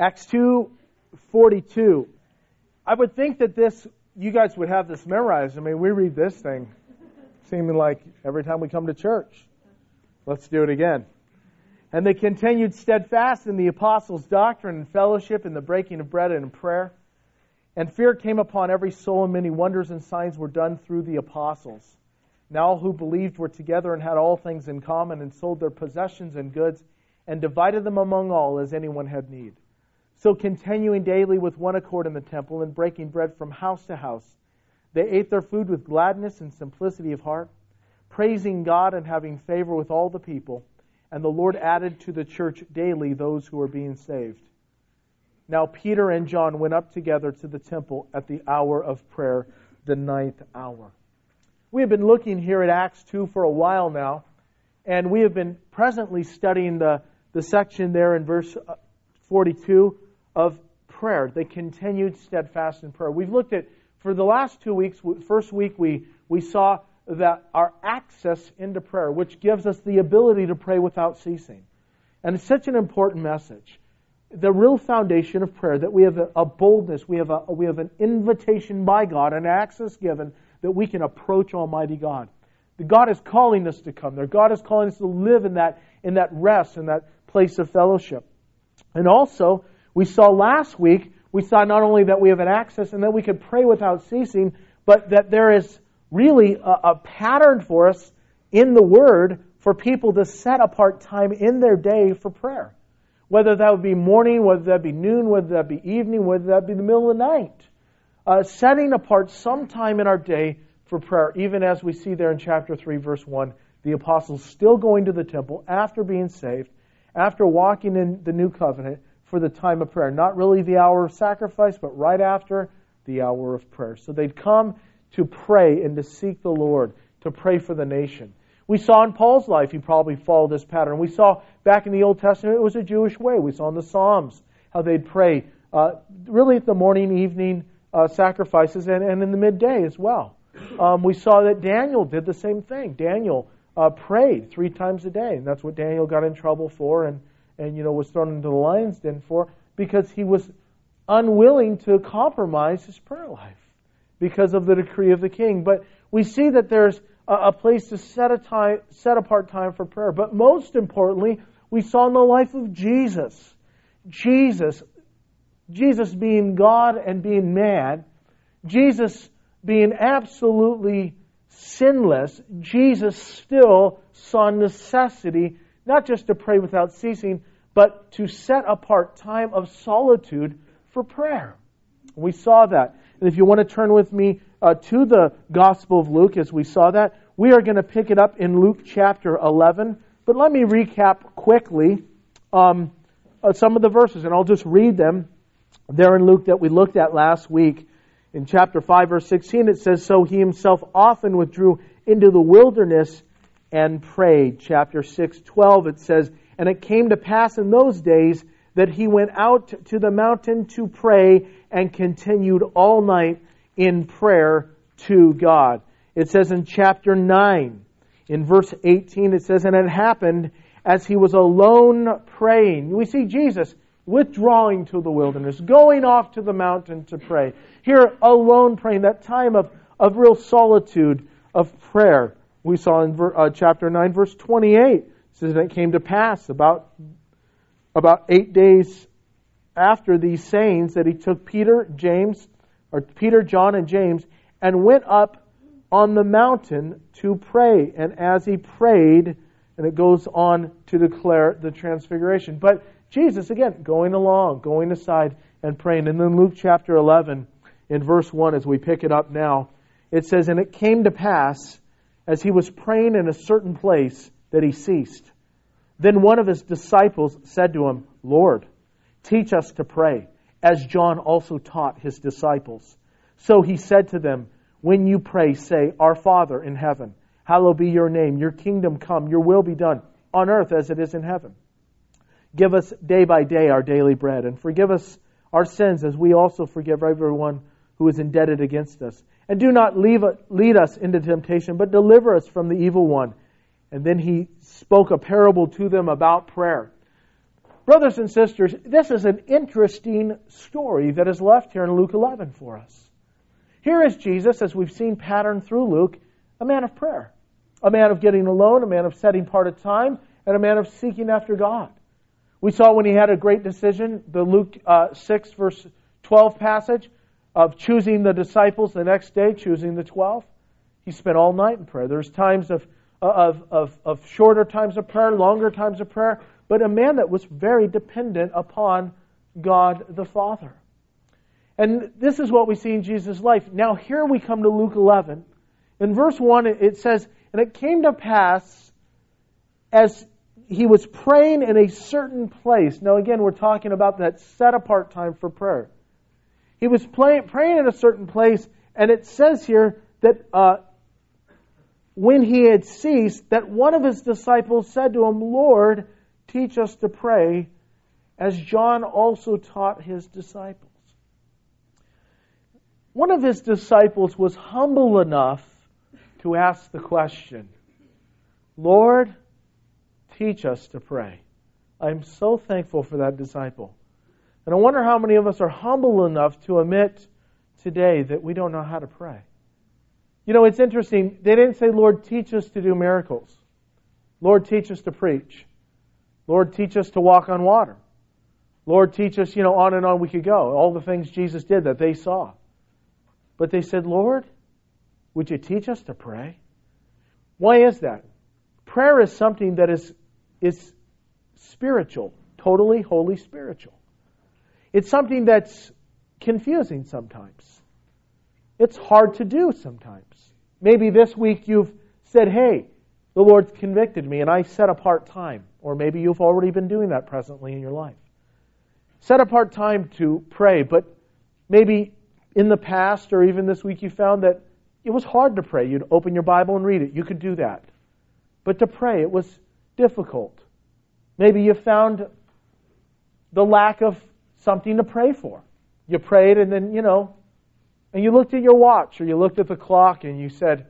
Acts 2:42. I would think that you guys would have this memorized. I mean, we read this thing seeming like every time we come to church. Let's do it again. And they continued steadfast in the apostles' doctrine and fellowship, in the breaking of bread and in prayer. And fear came upon every soul, and many wonders and signs were done through the apostles. Now all who believed were together and had all things in common, and sold their possessions and goods, and divided them among all as anyone had need. So continuing daily with one accord in the temple, and breaking bread from house to house, they ate their food with gladness and simplicity of heart, praising God and having favor with all the people. And the Lord added to the church daily those who were being saved. Now Peter and John went up together to the temple at the hour of prayer, the 9th hour. We have been looking here at Acts 2 for a while now, and we have been presently studying the section there in verse 42 of prayer. They continued steadfast in prayer. We've looked at, for the last 2 weeks, first week we saw that our access into prayer, which gives us the ability to pray without ceasing. And it's such an important message. The real foundation of prayer, that we have a boldness, we have an invitation by God, an access given, that we can approach Almighty God. That God is calling us to come there. God is calling us to live in that rest, in that place of fellowship. And also, we saw last week, we saw not only that we have an access and that we could pray without ceasing, but that there is really a pattern for us in the Word for people to set apart time in their day for prayer. Whether that would be morning, whether that be noon, whether that be evening, whether that be the middle of the night. Setting apart some time in our day for prayer, even as we see there in chapter 3, verse 1, the apostles still going to the temple after being saved, after walking in the new covenant for the time of prayer. Not really the hour of sacrifice, but right after the hour of prayer. So they'd come to pray and to seek the Lord, to pray for the nation. We saw in Paul's life, he probably followed this pattern. We saw back in the Old Testament, it was a Jewish way. We saw in the Psalms how they'd pray, really at the morning, evening sacrifices, and in the midday as well. We saw that Daniel did the same thing. Daniel prayed 3 times a day, and that's what Daniel got in trouble for and was thrown into the lion's den for, because he was unwilling to compromise his prayer life because of the decree of the king. But we see that there's a place to set apart time for prayer. But most importantly, we saw in the life of Jesus being God and being man, Jesus being absolutely sinless, Jesus still saw necessity not just to pray without ceasing, but to set apart time of solitude for prayer. We saw that. And if you want to turn with me to the Gospel of Luke, as we saw that, we are going to pick it up in Luke chapter 11. But let me recap quickly some of the verses, and I'll just read them there in Luke that we looked at last week. In chapter 5, verse 16, it says, "So he himself often withdrew into the wilderness and prayed." Chapter 6:12, it says, "And it came to pass in those days that he went out to the mountain to pray and continued all night in prayer to God." It says in chapter 9, in verse 18, it says, "And it happened as he was alone praying." We see Jesus withdrawing to the wilderness, going off to the mountain to pray. Here, alone praying, that time of real solitude of prayer. We saw in chapter 9, verse 28, it says, "And it came to pass about 8 days after these sayings that he took Peter, John, and James, and went up on the mountain to pray. And as he prayed," and it goes on to declare the transfiguration. But Jesus, again, going along, going aside and praying. And then Luke chapter 11, in verse 1, as we pick it up now, it says, "And it came to pass, as he was praying in a certain place, that he ceased. Then one of his disciples said to him, 'Lord, teach us to pray, as John also taught his disciples.' So he said to them, 'When you pray, say, Our Father in heaven, hallowed be your name. Your kingdom come, your will be done, on earth as it is in heaven. Give us day by day our daily bread, and forgive us our sins as we also forgive everyone who is indebted against us. And do not lead us into temptation, but deliver us from the evil one.' And then he spoke a parable to them about prayer. Brothers and sisters, this is an interesting story that is left here in Luke 11 for us. Here is Jesus, as we've seen patterned through Luke, a man of prayer, a man of getting alone, a man of setting part of time, and a man of seeking after God. We saw when he had a great decision, the Luke 6 verse 12 passage of choosing the disciples the next day, choosing the 12. He spent all night in prayer. There's times of shorter times of prayer, longer times of prayer, but a man that was very dependent upon God the Father. And this is what we see in Jesus' life. Now here we come to Luke 11. In verse 1 it says, "And it came to pass as he was praying in a certain place." Now again, we're talking about that set apart time for prayer. He was praying in a certain place, and it says here that when he had ceased, that one of his disciples said to him, "Lord, teach us to pray, as John also taught his disciples." One of his disciples was humble enough to ask the question, "Lord, teach us to pray." I'm so thankful for that disciple. And I wonder how many of us are humble enough to admit today that we don't know how to pray. You know, it's interesting. They didn't say, "Lord, teach us to do miracles. Lord, teach us to preach. Lord, teach us to walk on water. Lord, teach us," on and on we could go. All the things Jesus did that they saw. But they said, "Lord, would you teach us to pray?" Why is that? Prayer is something that is spiritual, totally holy spiritual. It's something that's confusing sometimes. It's hard to do sometimes. Maybe this week you've said, "Hey, the Lord's convicted me and I set apart time." Or maybe you've already been doing that presently in your life. Set apart time to pray, but maybe in the past or even this week you found that it was hard to pray. You'd open your Bible and read it. You could do that. But to pray, it was difficult. Maybe you found the lack of something to pray for. You prayed and then, and you looked at your watch or you looked at the clock and you said,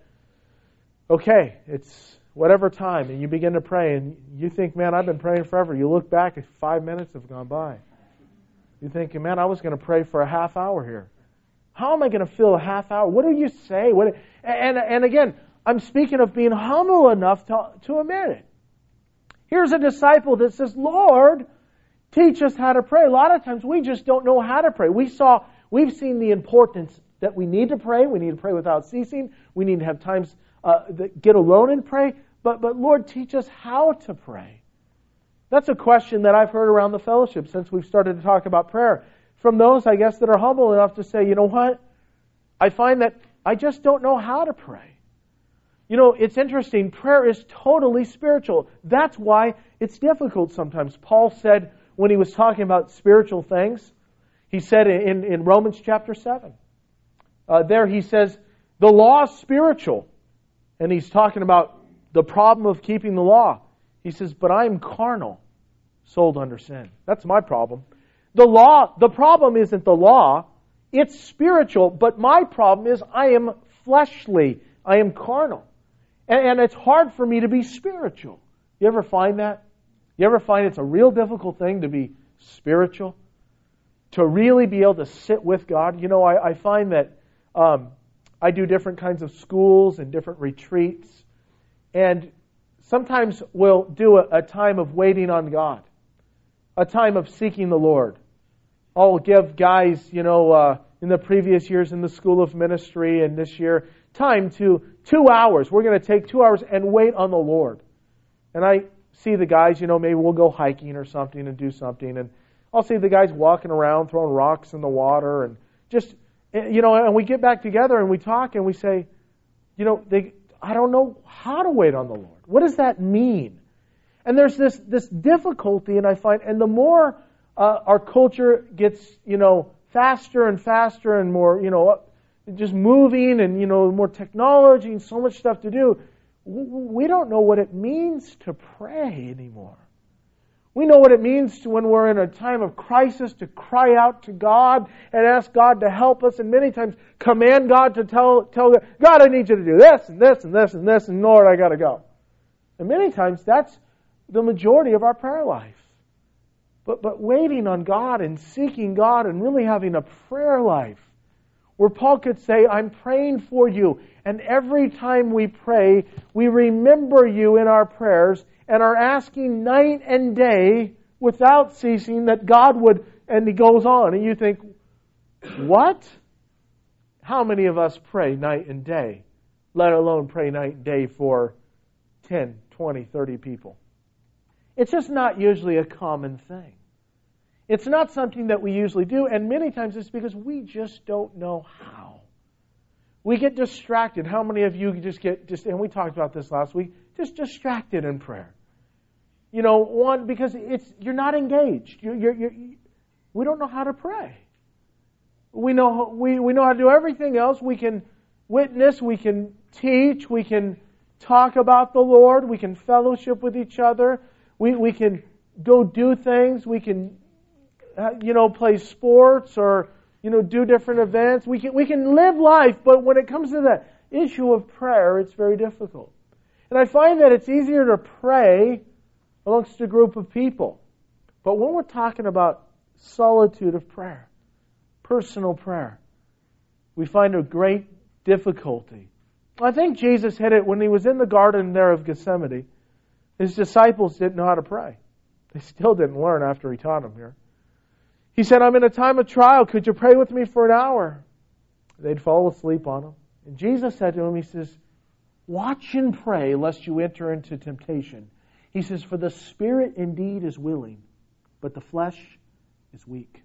"Okay, it's whatever time," and you begin to pray and you think, "Man, I've been praying forever." You look back and 5 minutes have gone by. You think, "Man, I was going to pray for a half hour here. How am I going to fill a half hour? What do you say?" And again, I'm speaking of being humble enough to admit it. Here's a disciple that says, "Lord, teach us how to pray." A lot of times we just don't know how to pray. We've seen the importance that we need to pray. We need to pray without ceasing. We need to have times that get alone and pray. But Lord, teach us how to pray. That's a question that I've heard around the fellowship since we've started to talk about prayer. From those, I guess, that are humble enough to say, "You know what? I find that I just don't know how to pray." It's interesting. Prayer is totally spiritual. That's why it's difficult sometimes. Paul said when he was talking about spiritual things, he said in Romans chapter 7, there he says, "The law is spiritual." And he's talking about the problem of keeping the law. He says, "But I am carnal, sold under sin." That's my problem. The problem isn't the law. It's spiritual. But my problem is I am fleshly. I am carnal. And it's hard for me to be spiritual. You ever find that? You ever find it's a real difficult thing to be spiritual? To really be able to sit with God? I find that I do different kinds of schools and different retreats. And sometimes we'll do a time of waiting on God. A time of seeking the Lord. I'll give guys, in the previous years in the School of Ministry and this year, time to 2 hours. We're going to take 2 hours and wait on the Lord. And I see the guys, maybe we'll go hiking or something and do something. And I'll see the guys walking around, throwing rocks in the water and just, and we get back together and we talk and we say, I don't know how to wait on the Lord. What does that mean? And there's this difficulty, and I find, and the more our culture gets, faster and faster and more, just moving and, more technology and so much stuff to do, we don't know what it means to pray anymore. We know what it means to, when we're in a time of crisis, to cry out to God and ask God to help us, and many times command God to tell God, "God, I need you to do this and this and this and this, and Lord, I got to go." And many times that's the majority of our prayer life. But waiting on God and seeking God and really having a prayer life where Paul could say, I'm praying for you. And every time we pray, we remember you in our prayers and are asking night and day without ceasing that God would, and he goes on. And you think, what? How many of us pray night and day, let alone pray night and day for 10, 20, 30 people? It's just not usually a common thing. It's not something that we usually do, and many times it's because we just don't know how. We get distracted. How many of you just get, and we talked about this last week, just distracted in prayer? You know, one, because you're not engaged. We don't know how to pray. We know how to do everything else. We can witness, we can teach, we can talk about the Lord, we can fellowship with each other, we can go do things, we can play sports or do different events. We can live life, but when it comes to the issue of prayer, it's very difficult. And I find that it's easier to pray amongst a group of people. But when we're talking about solitude of prayer, personal prayer, we find a great difficulty. I think Jesus hit it when he was in the garden there of Gethsemane. His disciples didn't know how to pray. They still didn't learn after he taught them here. He said, I'm in a time of trial. Could you pray with me for an hour? They'd fall asleep on him. And Jesus said to him, he says, watch and pray lest you enter into temptation. He says, for the spirit indeed is willing, but the flesh is weak.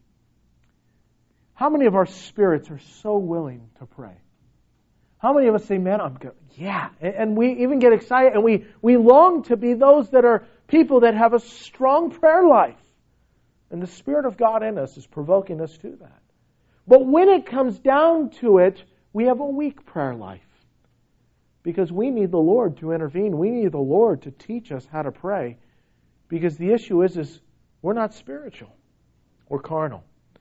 How many of our spirits are so willing to pray? How many of us say, man, I'm good? Yeah. And we even get excited and we long to be those that are people that have a strong prayer life. And the Spirit of God in us is provoking us to that. But when it comes down to it, we have a weak prayer life. Because we need the Lord to intervene. We need the Lord to teach us how to pray. Because the issue is we're not spiritual. We're carnal.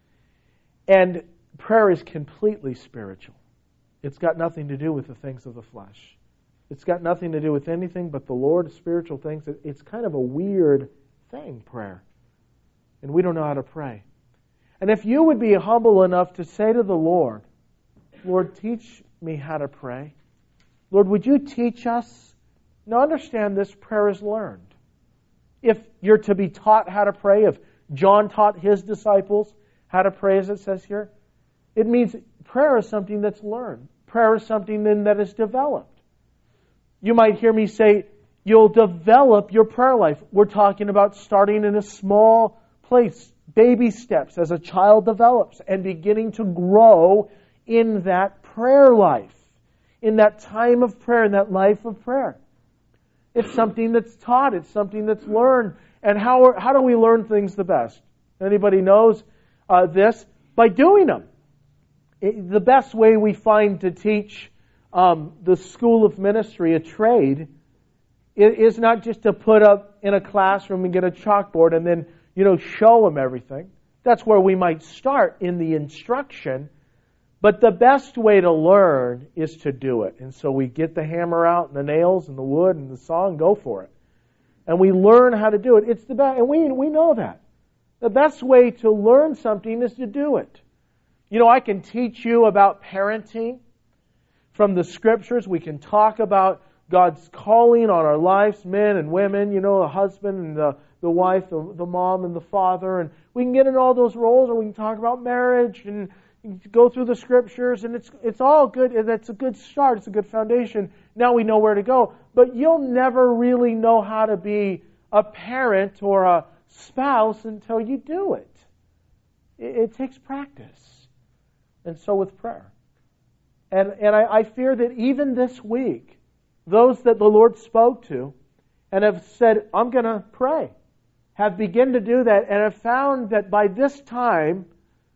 And prayer is completely spiritual. It's got nothing to do with the things of the flesh. It's got nothing to do with anything but the Lord's spiritual things. It's kind of a weird thing, prayer. And we don't know how to pray. And if you would be humble enough to say to the Lord, Lord, teach me how to pray. Lord, would you teach us? Now understand this prayer is learned. If you're to be taught how to pray, if John taught his disciples how to pray as it says here, it means prayer is something that's learned. Prayer is something then that is developed. You might hear me say, you'll develop your prayer life. We're talking about starting in a small place, baby steps as a child develops and beginning to grow in that prayer life, in that time of prayer, in that life of prayer. It's something that's taught. It's something that's learned. And how do we learn things the best? Anybody knows this? By doing them. The best way we find to teach the school of ministry, a trade, is not just to put up in a classroom and get a chalkboard and then show them everything. That's where we might start in the instruction. But the best way to learn is to do it. And so we get the hammer out and the nails and the wood and the saw and go for it. And we learn how to do it. It's the best, and we know that. The best way to learn something is to do it. I can teach you about parenting from the Scriptures. We can talk about God's calling on our lives, men and women, the husband and the wife, the mom and the father. And we can get in all those roles, or we can talk about marriage and go through the Scriptures. And it's all good. That's a good start. It's a good foundation. Now we know where to go. But you'll never really know how to be a parent or a spouse until you do it. It takes practice. And so with prayer. And I fear that even this week, those that the Lord spoke to and have said, I'm going to pray, have begun to do that and have found that by this time,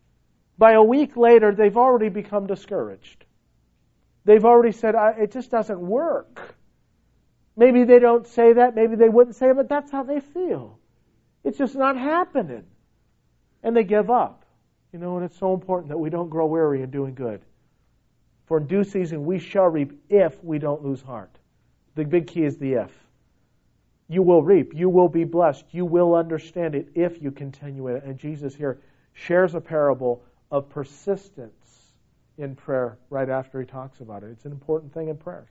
by a week later, they've already become discouraged. They've already said, it just doesn't work. Maybe they don't say that, maybe they wouldn't say it, but that's how they feel. It's just not happening. And they give up. And it's so important that we don't grow weary in doing good. For in due season we shall reap if we don't lose heart. The big key is the if. you will reap. You will be blessed. You will understand it if you continue in it. And Jesus here shares a parable of persistence in prayer right after he talks about it. It's an important thing in prayer.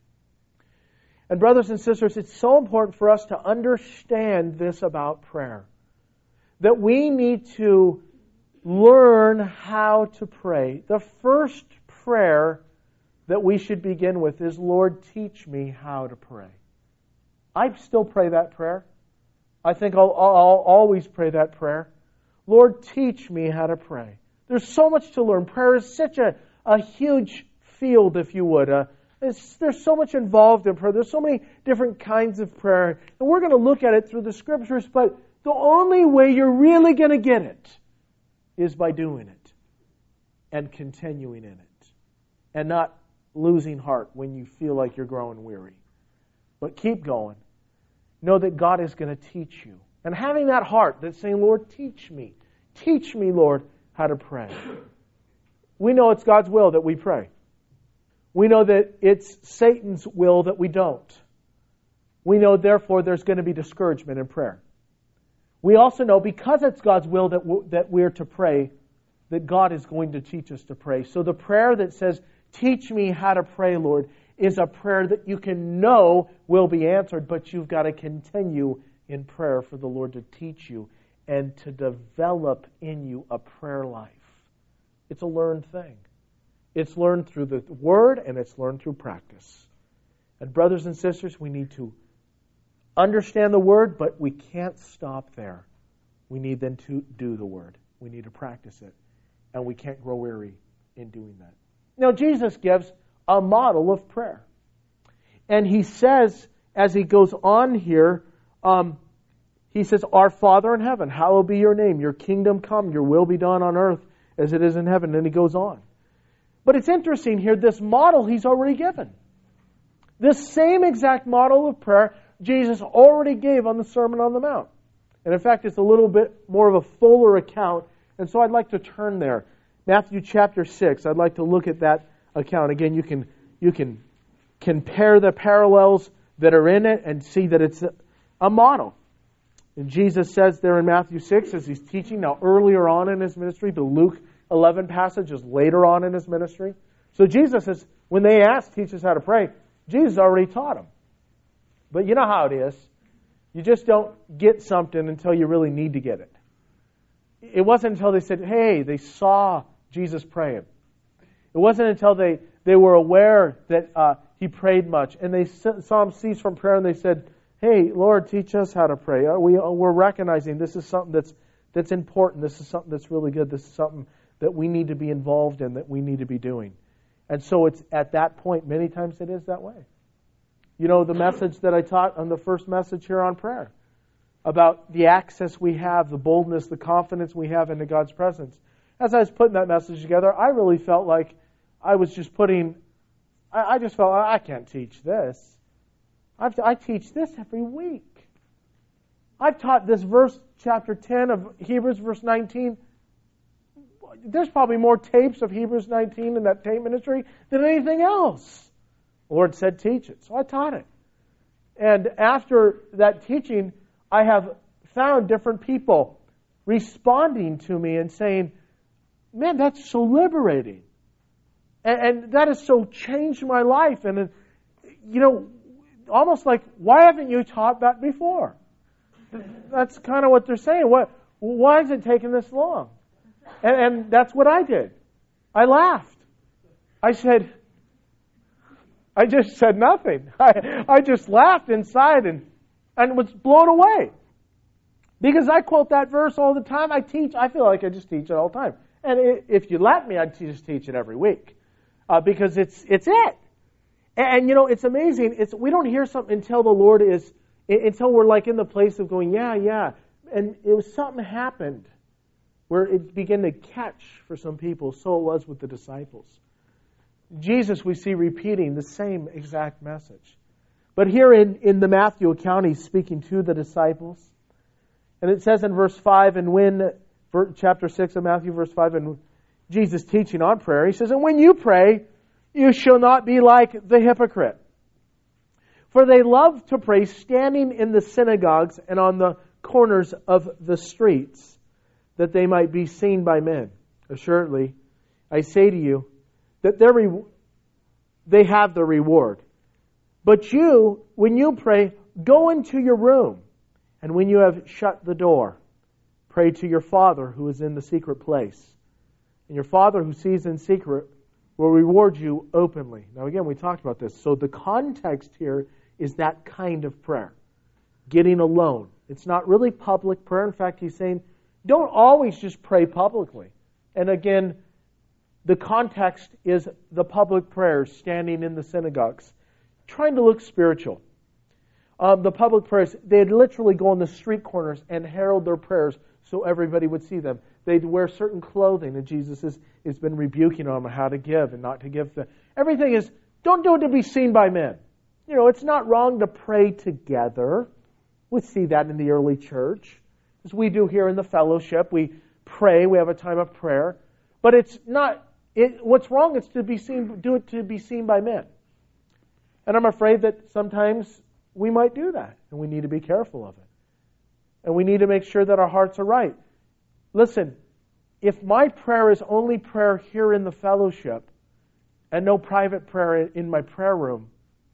And brothers and sisters, it's so important for us to understand this about prayer. That we need to learn how to pray. The first prayer that we should begin with is, Lord, teach me how to pray. I still pray that prayer. I think I'll always pray that prayer. Lord, teach me how to pray. There's so much to learn. Prayer is such a huge field, if you would. There's so much involved in prayer. There's so many different kinds of prayer. And we're going to look at it through the Scriptures, but the only way you're really going to get it is by doing it and continuing in it and not losing heart when you feel like you're growing weary. But keep going. Know that God is going to teach you. And having that heart that's saying, Lord, teach me, Lord, how to pray. We know it's God's will that we pray. We know that it's Satan's will that we don't. We know, therefore, there's going to be discouragement in prayer. We also know, because it's God's will that we're to pray, that God is going to teach us to pray. So the prayer that says, teach me how to pray, Lord, is a prayer that you can know will be answered, but you've got to continue in prayer for the Lord to teach you and to develop in you a prayer life. It's a learned thing. It's learned through the Word and it's learned through practice. And brothers and sisters, we need to understand the Word, but we can't stop there. We need then to do the Word. We need to practice it. And we can't grow weary in doing that. Now, Jesus gives a model of prayer. And he says, as he goes on here, he says, Our Father in heaven, hallowed be your name. Your kingdom come, your will be done on earth as it is in heaven. And he goes on. But it's interesting here, this model he's already given. This same exact model of prayer Jesus already gave on the Sermon on the Mount. And in fact, it's a little bit more of a fuller account. And so I'd like to turn there. Matthew chapter 6, I'd like to look at that account. Again, you can compare the parallels that are in it and see that it's a model. And Jesus says there in Matthew 6, as he's teaching, now earlier on in his ministry, the Luke 11 passage is later on in his ministry. So Jesus is, when they asked, teach us how to pray, Jesus already taught them. But you know how it is. You just don't get something until you really need to get it. It wasn't until they said, hey, they saw Jesus praying. It wasn't until they were aware that he prayed much and they saw him cease from prayer and they said, hey, Lord, teach us how to pray. We're recognizing this is something that's important. This is something that's really good. This is something that we need to be involved in, that we need to be doing. And so it's at that point, many times it is that way. You know, the message that I taught on the first message here on prayer, about the access we have, the boldness, the confidence we have into God's presence. As I was putting that message together, I really felt like I was just I just felt, I can't teach this. I teach this every week. I've taught this verse, chapter 10 of Hebrews, verse 19. There's probably more tapes of Hebrews 19 in that tape ministry than anything else. The Lord said, teach it. So I taught it. And after that teaching, I have found different people responding to me and saying, man, that's so liberating. And that has so changed my life. And, you know, almost like, why haven't you taught that before? That's kind of what they're saying. Why is it taking this long? And that's what I did. I laughed. I just said nothing. I just laughed inside and was blown away. Because I quote that verse all the time. I feel like I just teach it all the time. And if you let me, I'd just teach it every week. Because it's it. And you know, it's amazing. We don't hear something until we're like in the place of going, yeah. And something happened where it began to catch for some people. So it was with the disciples. Jesus, we see repeating the same exact message. But here in the Matthew account, he's speaking to the disciples. And it says in verse 5, chapter 6 of Matthew, verse 5, and Jesus teaching on prayer, he says, and when you pray, you shall not be like the hypocrite. For they love to pray standing in the synagogues and on the corners of the streets, that they might be seen by men. Assuredly, I say to you that they have the reward. But you, when you pray, go into your room, and when you have shut the door, pray to your Father who is in the secret place. And your Father who sees in secret will reward you openly. Now again, we talked about this. So the context here is that kind of prayer. Getting alone. It's not really public prayer. In fact, he's saying, don't always just pray publicly. And again, the context is the public prayers standing in the synagogues, trying to look spiritual. The public prayers, they'd literally go on the street corners and herald their prayers so everybody would see them. They'd wear certain clothing, and Jesus has been rebuking them on how to give and not to give. Everything is, don't do it to be seen by men. You know, it's not wrong to pray together. We see that in the early church. As we do here in the fellowship, we pray, we have a time of prayer. But it's not, what's wrong is to do it to be seen by men. And I'm afraid that sometimes we might do that, and we need to be careful of it. And we need to make sure that our hearts are right. Listen, if my prayer is only prayer here in the fellowship and no private prayer in my prayer room,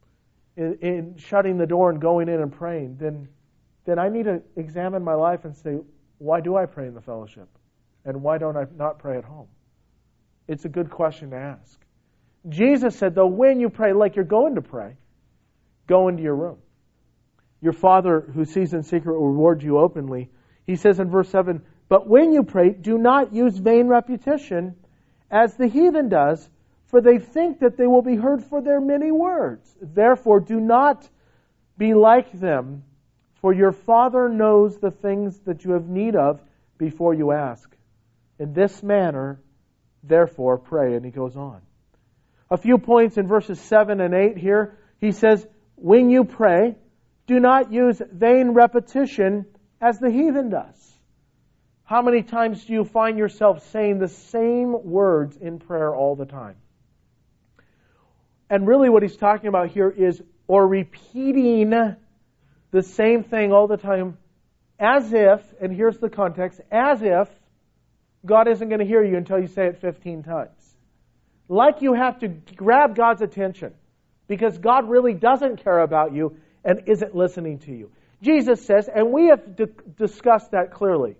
in shutting the door and going in and praying, then I need to examine my life and say, why do I pray in the fellowship? And why don't I not pray at home? It's a good question to ask. Jesus said, though, when you pray like you're going to pray, go into your room. Your Father who sees in secret will reward you openly. He says in verse 7, but when you pray, do not use vain repetition as the heathen does, for they think that they will be heard for their many words. Therefore, do not be like them, for your Father knows the things that you have need of before you ask. In this manner, therefore, pray. And he goes on. A few points in verses 7 and 8 here. He says, when you pray, do not use vain repetition as the heathen does. How many times do you find yourself saying the same words in prayer all the time? And really what he's talking about here is, or repeating the same thing all the time, as if, and here's the context, as if God isn't going to hear you until you say it 15 times. Like you have to grab God's attention, because God really doesn't care about you and isn't listening to you. Jesus says, and we have discussed that clearly,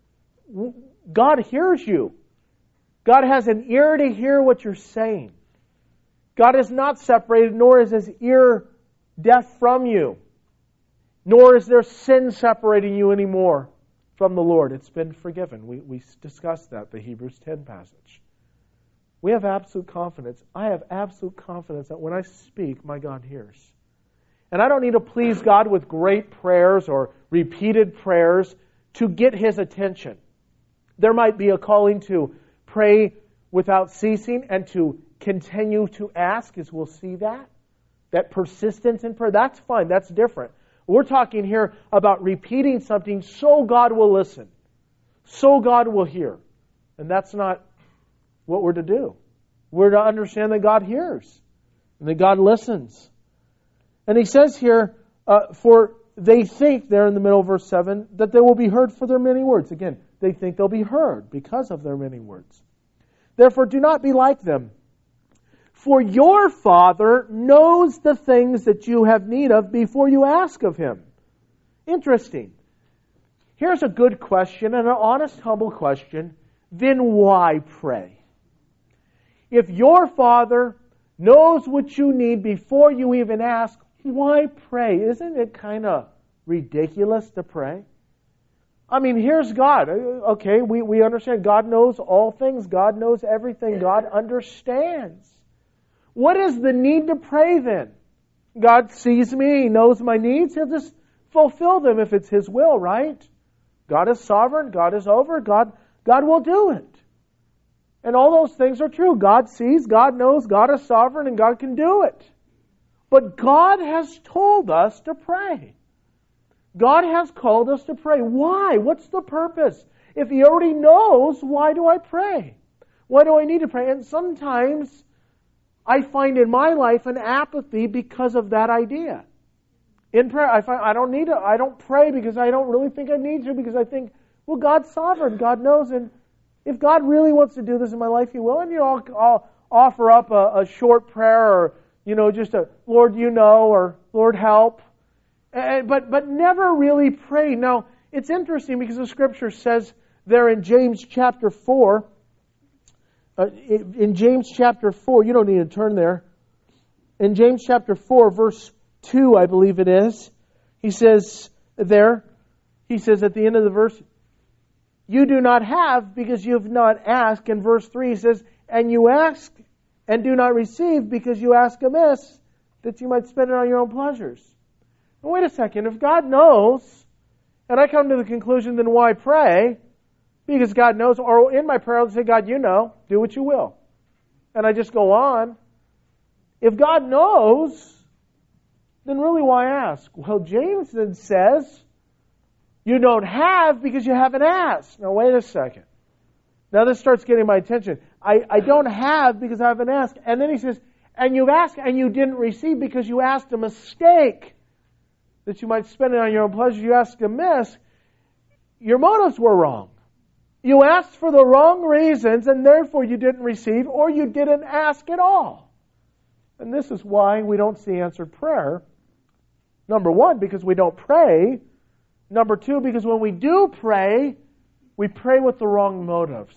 God hears you. God has an ear to hear what you're saying. God is not separated, nor is His ear deaf from you. Nor is there sin separating you anymore from the Lord. It's been forgiven. We discussed that, the Hebrews 10 passage. We have absolute confidence. I have absolute confidence that when I speak, my God hears. And I don't need to please God with great prayers or repeated prayers to get His attention. There might be a calling to pray without ceasing and to continue to ask, as we'll see that. That persistence in prayer, that's fine, that's different. We're talking here about repeating something so God will listen, so God will hear. And that's not what we're to do. We're to understand that God hears and that God listens. And he says here, for they think, there in the middle of verse 7, that they will be heard for their many words. Again, they think they'll be heard because of their many words. Therefore, do not be like them. For your Father knows the things that you have need of before you ask of Him. Interesting. Here's a good question, and an honest, humble question. Then why pray? If your Father knows what you need before you even ask, why pray? Isn't it kind of ridiculous to pray? I mean, here's God. Okay, we understand God knows all things. God knows everything. God understands. What is the need to pray then? God sees me. He knows my needs. He'll just fulfill them if it's His will, right? God is sovereign. God is over. God will do it. And all those things are true. God sees, God knows, God is sovereign, and God can do it. But God has told us to pray. God has called us to pray. Why? What's the purpose? If He already knows, why do I pray? Why do I need to pray? And sometimes I find in my life an apathy because of that idea. In prayer, I don't pray because I don't really think I need to, because I think, well, God's sovereign. God knows, and if God really wants to do this in my life, He will. And I'll offer up a short prayer, or just a Lord, or Lord, help. But never really pray. Now, it's interesting because the Scripture says there in James chapter 4, in James chapter 4, you don't need to turn there. In James chapter 4, verse 2, I believe it is, he says at the end of the verse, you do not have because you have not asked. In verse 3, he says, and you ask and do not receive because you ask amiss, that you might spend it on your own pleasures. Now, wait a second. If God knows, and I come to the conclusion, then why pray? Because God knows. Or in my prayer, I'll say, God, do what you will. And I just go on. If God knows, then really why ask? Well, James then says, you don't have because you haven't asked. Now, wait a second. Now, this starts getting my attention. I don't have because I haven't asked. And then he says, and you've asked and you didn't receive because you asked a mistake, that you might spend it on your own pleasure. You asked amiss. Your motives were wrong. You asked for the wrong reasons, and therefore you didn't receive, or you didn't ask at all. And this is why we don't see answered prayer. Number one, because we don't pray. Number two, because when we do pray, we pray with the wrong motives.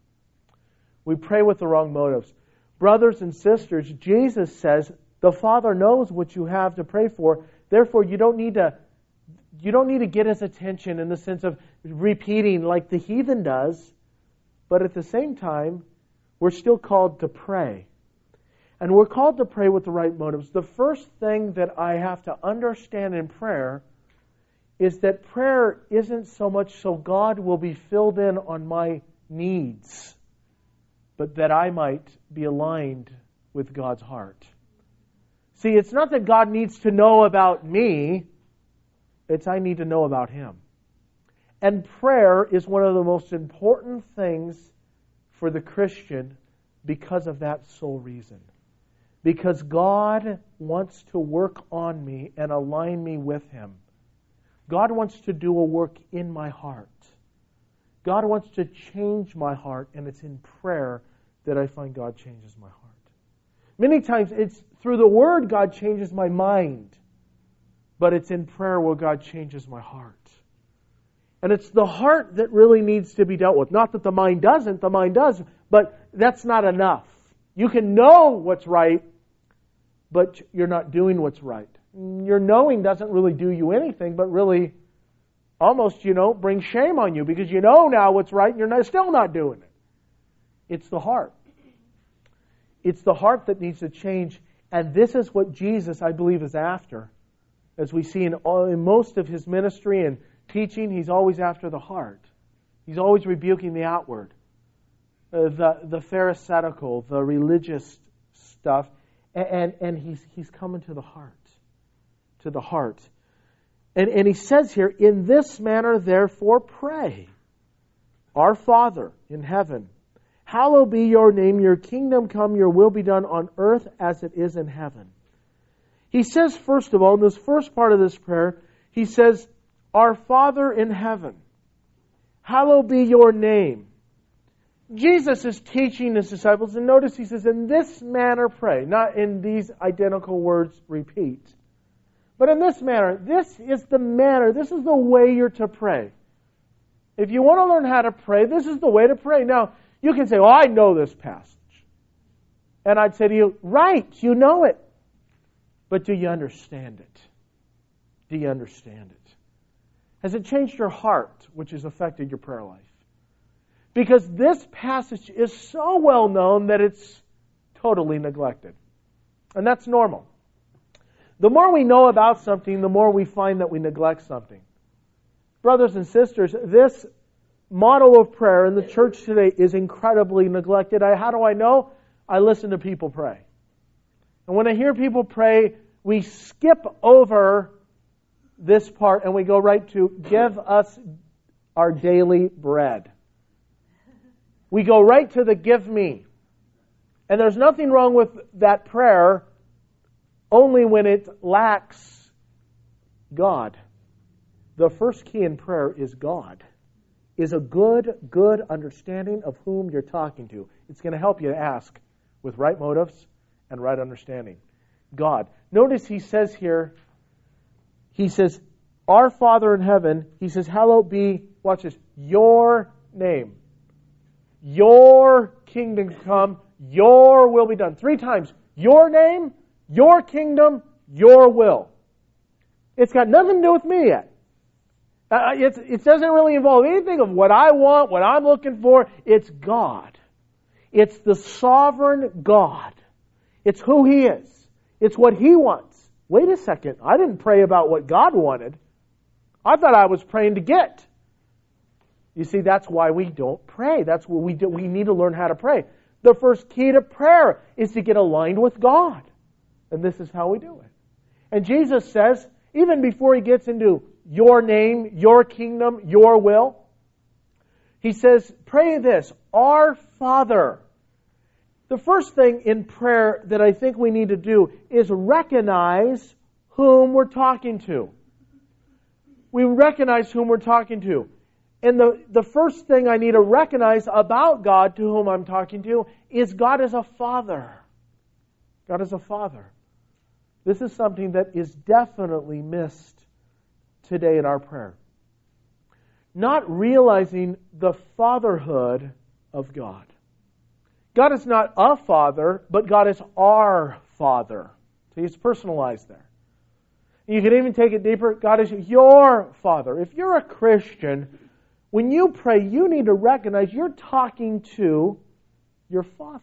We pray with the wrong motives. Brothers and sisters, Jesus says, the Father knows what you have to pray for. Therefore, you don't need to get His attention in the sense of repeating like the heathen does. But at the same time, we're still called to pray. And we're called to pray with the right motives. The first thing that I have to understand in prayer is that prayer isn't so much so God will be filled in on my needs, but that I might be aligned with God's heart. See, it's not that God needs to know about me, it's I need to know about Him. And prayer is one of the most important things for the Christian because of that sole reason. Because God wants to work on me and align me with Him. God wants to do a work in my heart. God wants to change my heart, and it's in prayer that I find God changes my heart. Many times it's through the Word God changes my mind, but it's in prayer where God changes my heart. And it's the heart that really needs to be dealt with. Not that the mind doesn't, the mind does, but that's not enough. You can know what's right, but you're not doing what's right. Your knowing doesn't really do you anything, but really almost, bring shame on you because you know now what's right and you're still not doing it. It's the heart. It's the heart that needs to change. And this is what Jesus, I believe, is after. As we see in most of His ministry and teaching, He's always after the heart. He's always rebuking the outward. The pharisaical, the religious stuff. And He's coming to the heart. To the heart. And He says here, in this manner, therefore, pray. Our Father in heaven, hallowed be your name, your kingdom come, your will be done on earth as it is in heaven. He says, first of all, in this first part of this prayer, He says, our Father in heaven, hallowed be your name. Jesus is teaching His disciples, and notice He says, in this manner pray. Not in these identical words repeat. But in this manner, this is the manner, this is the way you're to pray. If you want to learn how to pray, this is the way to pray. Now, you can say, oh, I know this passage. And I'd say to you, right, you know it. But do you understand it? Do you understand it? Has it changed your heart, which has affected your prayer life? Because this passage is so well known that it's totally neglected. And that's normal. The more we know about something, the more we find that we neglect something. Brothers and sisters, this model of prayer in the church today is incredibly neglected. How do I know? I listen to people pray. And when I hear people pray, we skip over this part and we go right to give us our daily bread. We go right to the give me. And there's nothing wrong with that prayer only when it lacks God. The first key in prayer is God. Is a good understanding of whom you're talking to. It's going to help you to ask with right motives and right understanding. God. Notice he says here, he says, our Father in heaven, he says, hallowed be, watch this, your name. Your kingdom come, your will be done. 3 times. Your name, your kingdom, your will. It's got nothing to do with me yet. It doesn't really involve anything of what I want, what I'm looking for. It's God. It's the sovereign God. It's who He is. It's what He wants. Wait a second. I didn't pray about what God wanted. I thought I was praying to get. You see, that's why we don't pray. That's what we do. We need to learn how to pray. The first key to prayer is to get aligned with God. And this is how we do it. And Jesus says, even before He gets into your name, your kingdom, your will, He says, pray this, our Father. The first thing in prayer that I think we need to do is recognize whom we're talking to. We recognize whom we're talking to. And the first thing I need to recognize about God to whom I'm talking to is God as a Father. God as a Father. This is something that is definitely missed today in our prayer. Not realizing the fatherhood of God. God is not a father, but God is our Father. So He's personalized there. You can even take it deeper. God is your Father. If you're a Christian, when you pray, you need to recognize you're talking to your Father.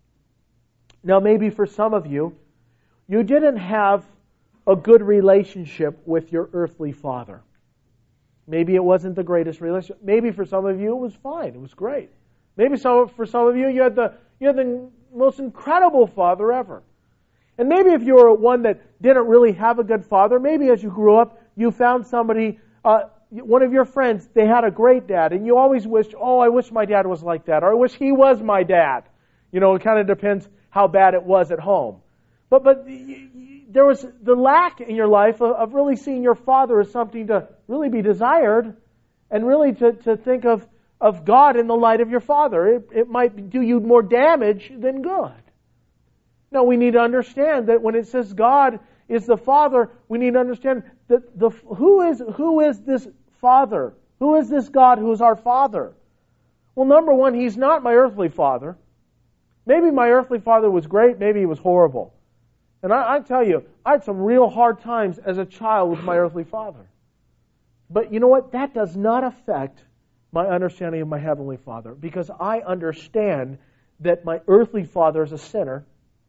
Now, maybe for some of you, you didn't have a good relationship with your earthly father. Maybe it wasn't the greatest relationship. Maybe for some of you it was fine. It was great. Maybe for some of you, you had the most incredible father ever. And maybe if you were one that didn't really have a good father, maybe as you grew up, you found somebody, one of your friends, they had a great dad, and you always wished, oh, I wish my dad was like that, or I wish he was my dad. You know, it kind of depends how bad it was at home. But there was the lack in your life of really seeing your father as something to really be desired, and really to think of God in the light of your father. It might do you more damage than good. Now, we need to understand that when it says God is the Father, we need to understand that who is this Father? Who is this God who is our Father? Well, number one, He's not my earthly father. Maybe my earthly father was great, maybe he was horrible. And I tell you, I had some real hard times as a child with my earthly father. But you know what? That does not affect my understanding of my Heavenly Father, because I understand that my earthly father is a sinner,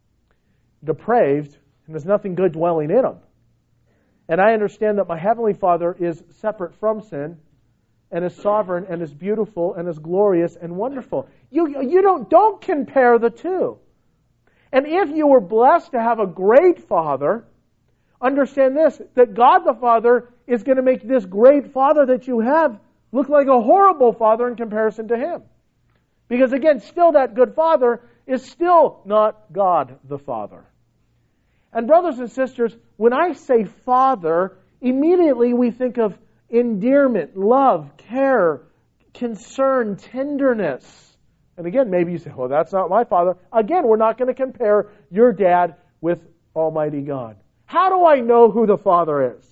depraved, and there's nothing good dwelling in him. And I understand that my Heavenly Father is separate from sin, and is sovereign, and is beautiful, and is glorious, and wonderful. You don't compare the two. And if you were blessed to have a great father, understand this, that God the Father is going to make this great father that you have look like a horrible father in comparison to Him. Because again, still that good father is still not God the Father. And brothers and sisters, when I say Father, immediately we think of endearment, love, care, concern, tenderness. And again, maybe you say, well, that's not my father. Again, we're not going to compare your dad with Almighty God. How do I know who the Father is?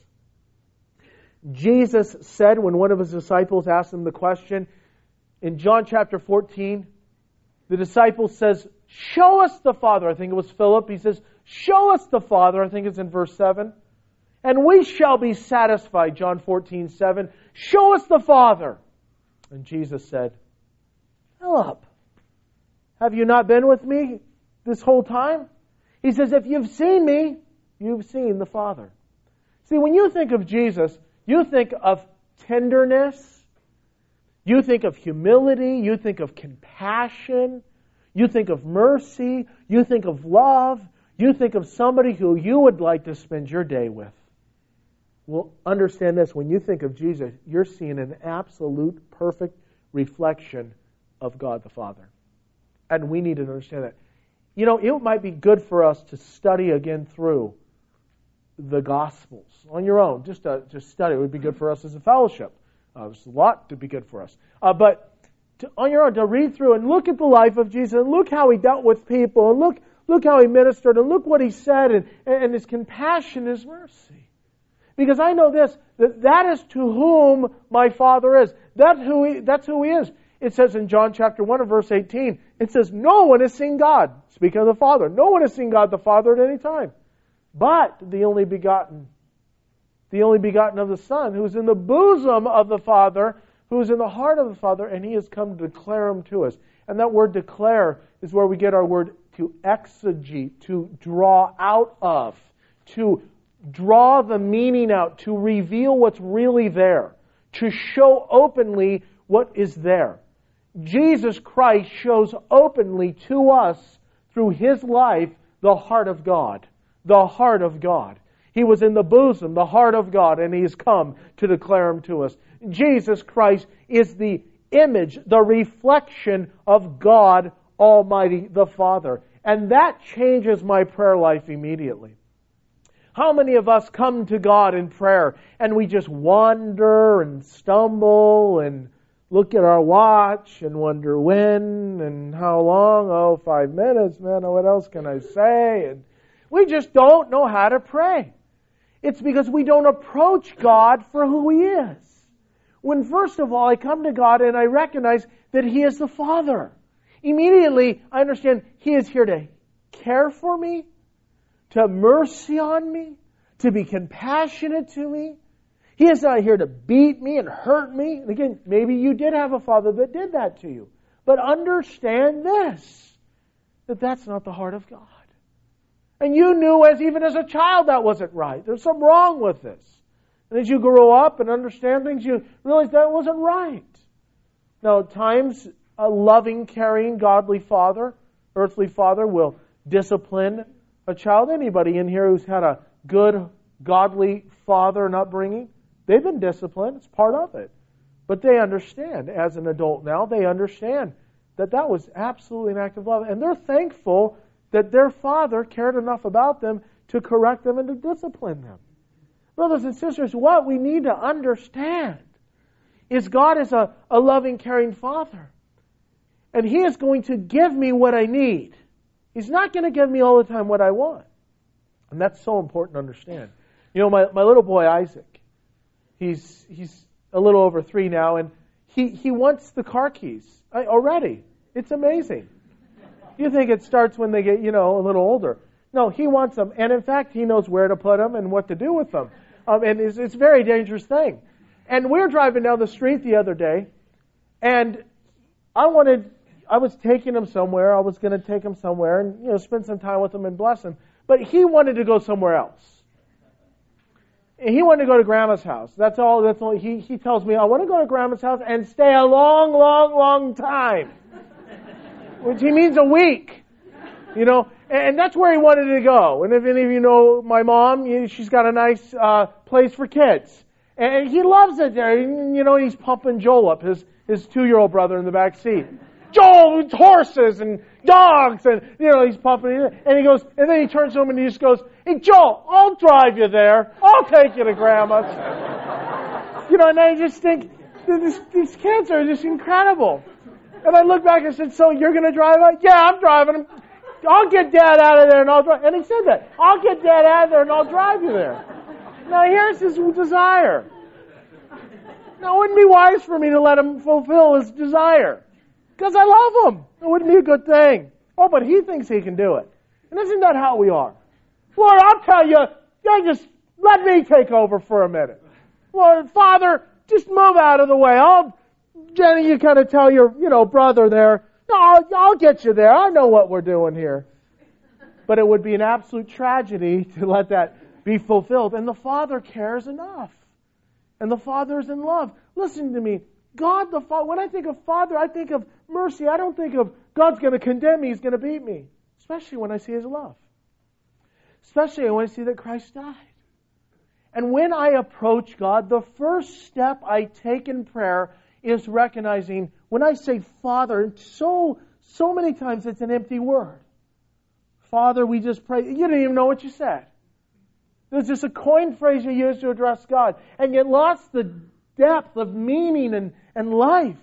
Jesus said when one of His disciples asked Him the question, in John chapter 14, the disciple says, show us the Father. I think it was Philip. He says, show us the Father. I think it's in verse 7. And we shall be satisfied, John 14:7. Show us the Father. And Jesus said, Philip, have you not been with me this whole time? He says, if you've seen me, you've seen the Father. See, when you think of Jesus, you think of tenderness, you think of humility, you think of compassion, you think of mercy, you think of love, you think of somebody who you would like to spend your day with. Well, understand this, when you think of Jesus, you're seeing an absolute, perfect reflection of God the Father. And we need to understand that. You know, it might be good for us to study again through the Gospels on your own. Just study. It would be good for us as a fellowship. There's a lot to be good for us. But on your own, to read through and look at the life of Jesus and look how He dealt with people and look how He ministered and look what He said and His compassion, His mercy. Because I know this, that is to whom my Father is. That's who He is. It says in John chapter 1 and verse 18, it says, no one has seen God. Speaking of the Father. No one has seen God the Father at any time. But the only begotten of the Son, who is in the bosom of the Father, who is in the heart of the Father, and He has come to declare Him to us. And that word declare is where we get our word to exegete, to draw out of, to draw the meaning out, to reveal what's really there, to show openly what is there. Jesus Christ shows openly to us through His life the heart of God. The heart of God. He was in the bosom, the heart of God, and He has come to declare Him to us. Jesus Christ is the image, the reflection of God Almighty, the Father. And that changes my prayer life immediately. How many of us come to God in prayer and we just wander and stumble and look at our watch and wonder when and how long? Oh, 5 minutes, man. What else can I say? And we just don't know how to pray. It's because we don't approach God for who He is. When first of all I come to God and I recognize that He is the Father, immediately I understand He is here to care for me, to have mercy on me, to be compassionate to me. He is not here to beat me and hurt me. And again, maybe you did have a father that did that to you. But understand this, that that's not the heart of God. And you knew even as a child that wasn't right. There's something wrong with this. And as you grow up and understand things, you realize that wasn't right. Now, at times, a loving, caring, godly father, earthly father, will discipline a child. Anybody in here who's had a good, godly father and upbringing, they've been disciplined. It's part of it. But they understand, as an adult now, they understand that that was absolutely an act of love. And they're thankful that their father cared enough about them to correct them and to discipline them. Brothers and sisters, what we need to understand is God is a loving, caring Father. And He is going to give me what I need. He's not going to give me all the time what I want. And that's so important to understand. You know, my little boy Isaac, he's a little over 3 now, and he wants the car keys already. It's amazing. You think it starts when they get, a little older. No, he wants them. And in fact, he knows where to put them and what to do with them. And it's a very dangerous thing. And we were driving down the street the other day, and I was taking him somewhere. I was going to take him somewhere and, spend some time with him and bless him. But he wanted to go somewhere else. And he wanted to go to Grandma's house. That's all. He tells me, I want to go to Grandma's house and stay a long, long, long time. Which he means a week. And that's where he wanted to go. And if any of you know my mom, she's got a nice place for kids. And he loves it there. He's pumping Joel up, his 2-year-old brother in the back seat. Joel, with horses and dogs, and he's pumping it. And he goes, and then he turns to him and he just goes, "Hey Joel, I'll drive you there. I'll take you to Grandma's." And I just think these kids are just incredible. And I look back and said, "So you're going to drive out?" "Yeah, I'm driving him. I'll get Dad out of there and I'll drive." And he said that. "I'll get Dad out of there and I'll drive you there." Now here's his desire. Now it wouldn't be wise for me to let him fulfill his desire. Because I love him. It wouldn't be a good thing. Oh, but he thinks he can do it. And isn't that how we are? Lord, I'll tell you, just let me take over for a minute. Lord, Father, just move out of the way. Jenny, you kind of tell your, brother there, "No, I'll get you there. I know what we're doing here." But it would be an absolute tragedy to let that be fulfilled. And the Father cares enough. And the Father is in love. Listen to me. God the Father, when I think of Father, I think of mercy. I don't think of God's going to condemn me, He's going to beat me. Especially when I see His love. Especially when I see that Christ died. And when I approach God, the first step I take in prayer is recognizing, when I say Father, so many times it's an empty word. Father, we just pray. You didn't even know what you said. There's just a coin phrase you use to address God. And you lost the depth of meaning and life.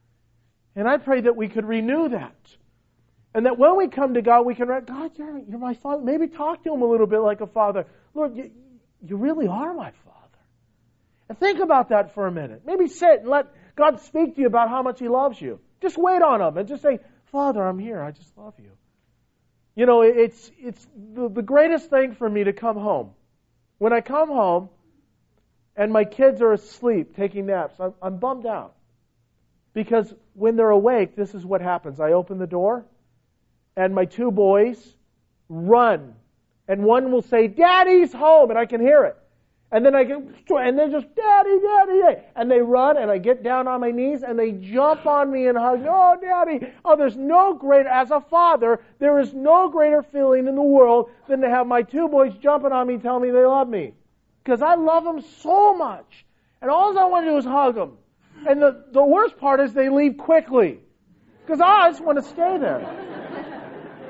And I pray that we could renew that. And that when we come to God, we can write, God, you're my Father. Maybe talk to Him a little bit like a father. Lord, you really are my Father. And think about that for a minute. Maybe sit and let God speak to you about how much He loves you. Just wait on Him and just say, Father, I'm here. I just love you. You know, it's the greatest thing for me to come home. When I come home and my kids are asleep, taking naps, I'm bummed out. Because when they're awake, this is what happens. I open the door, and my two boys run. And one will say, Daddy's home, and I can hear it. And then and they're just, Daddy, Daddy, Daddy. And they run, and I get down on my knees, and they jump on me and hug, oh, Daddy. Oh, there's no greater, as a father, there is no greater feeling in the world than to have my two boys jumping on me and telling me they love me. Because I love them so much. And all I want to do is hug them. And the worst part is they leave quickly. Because I just want to stay there.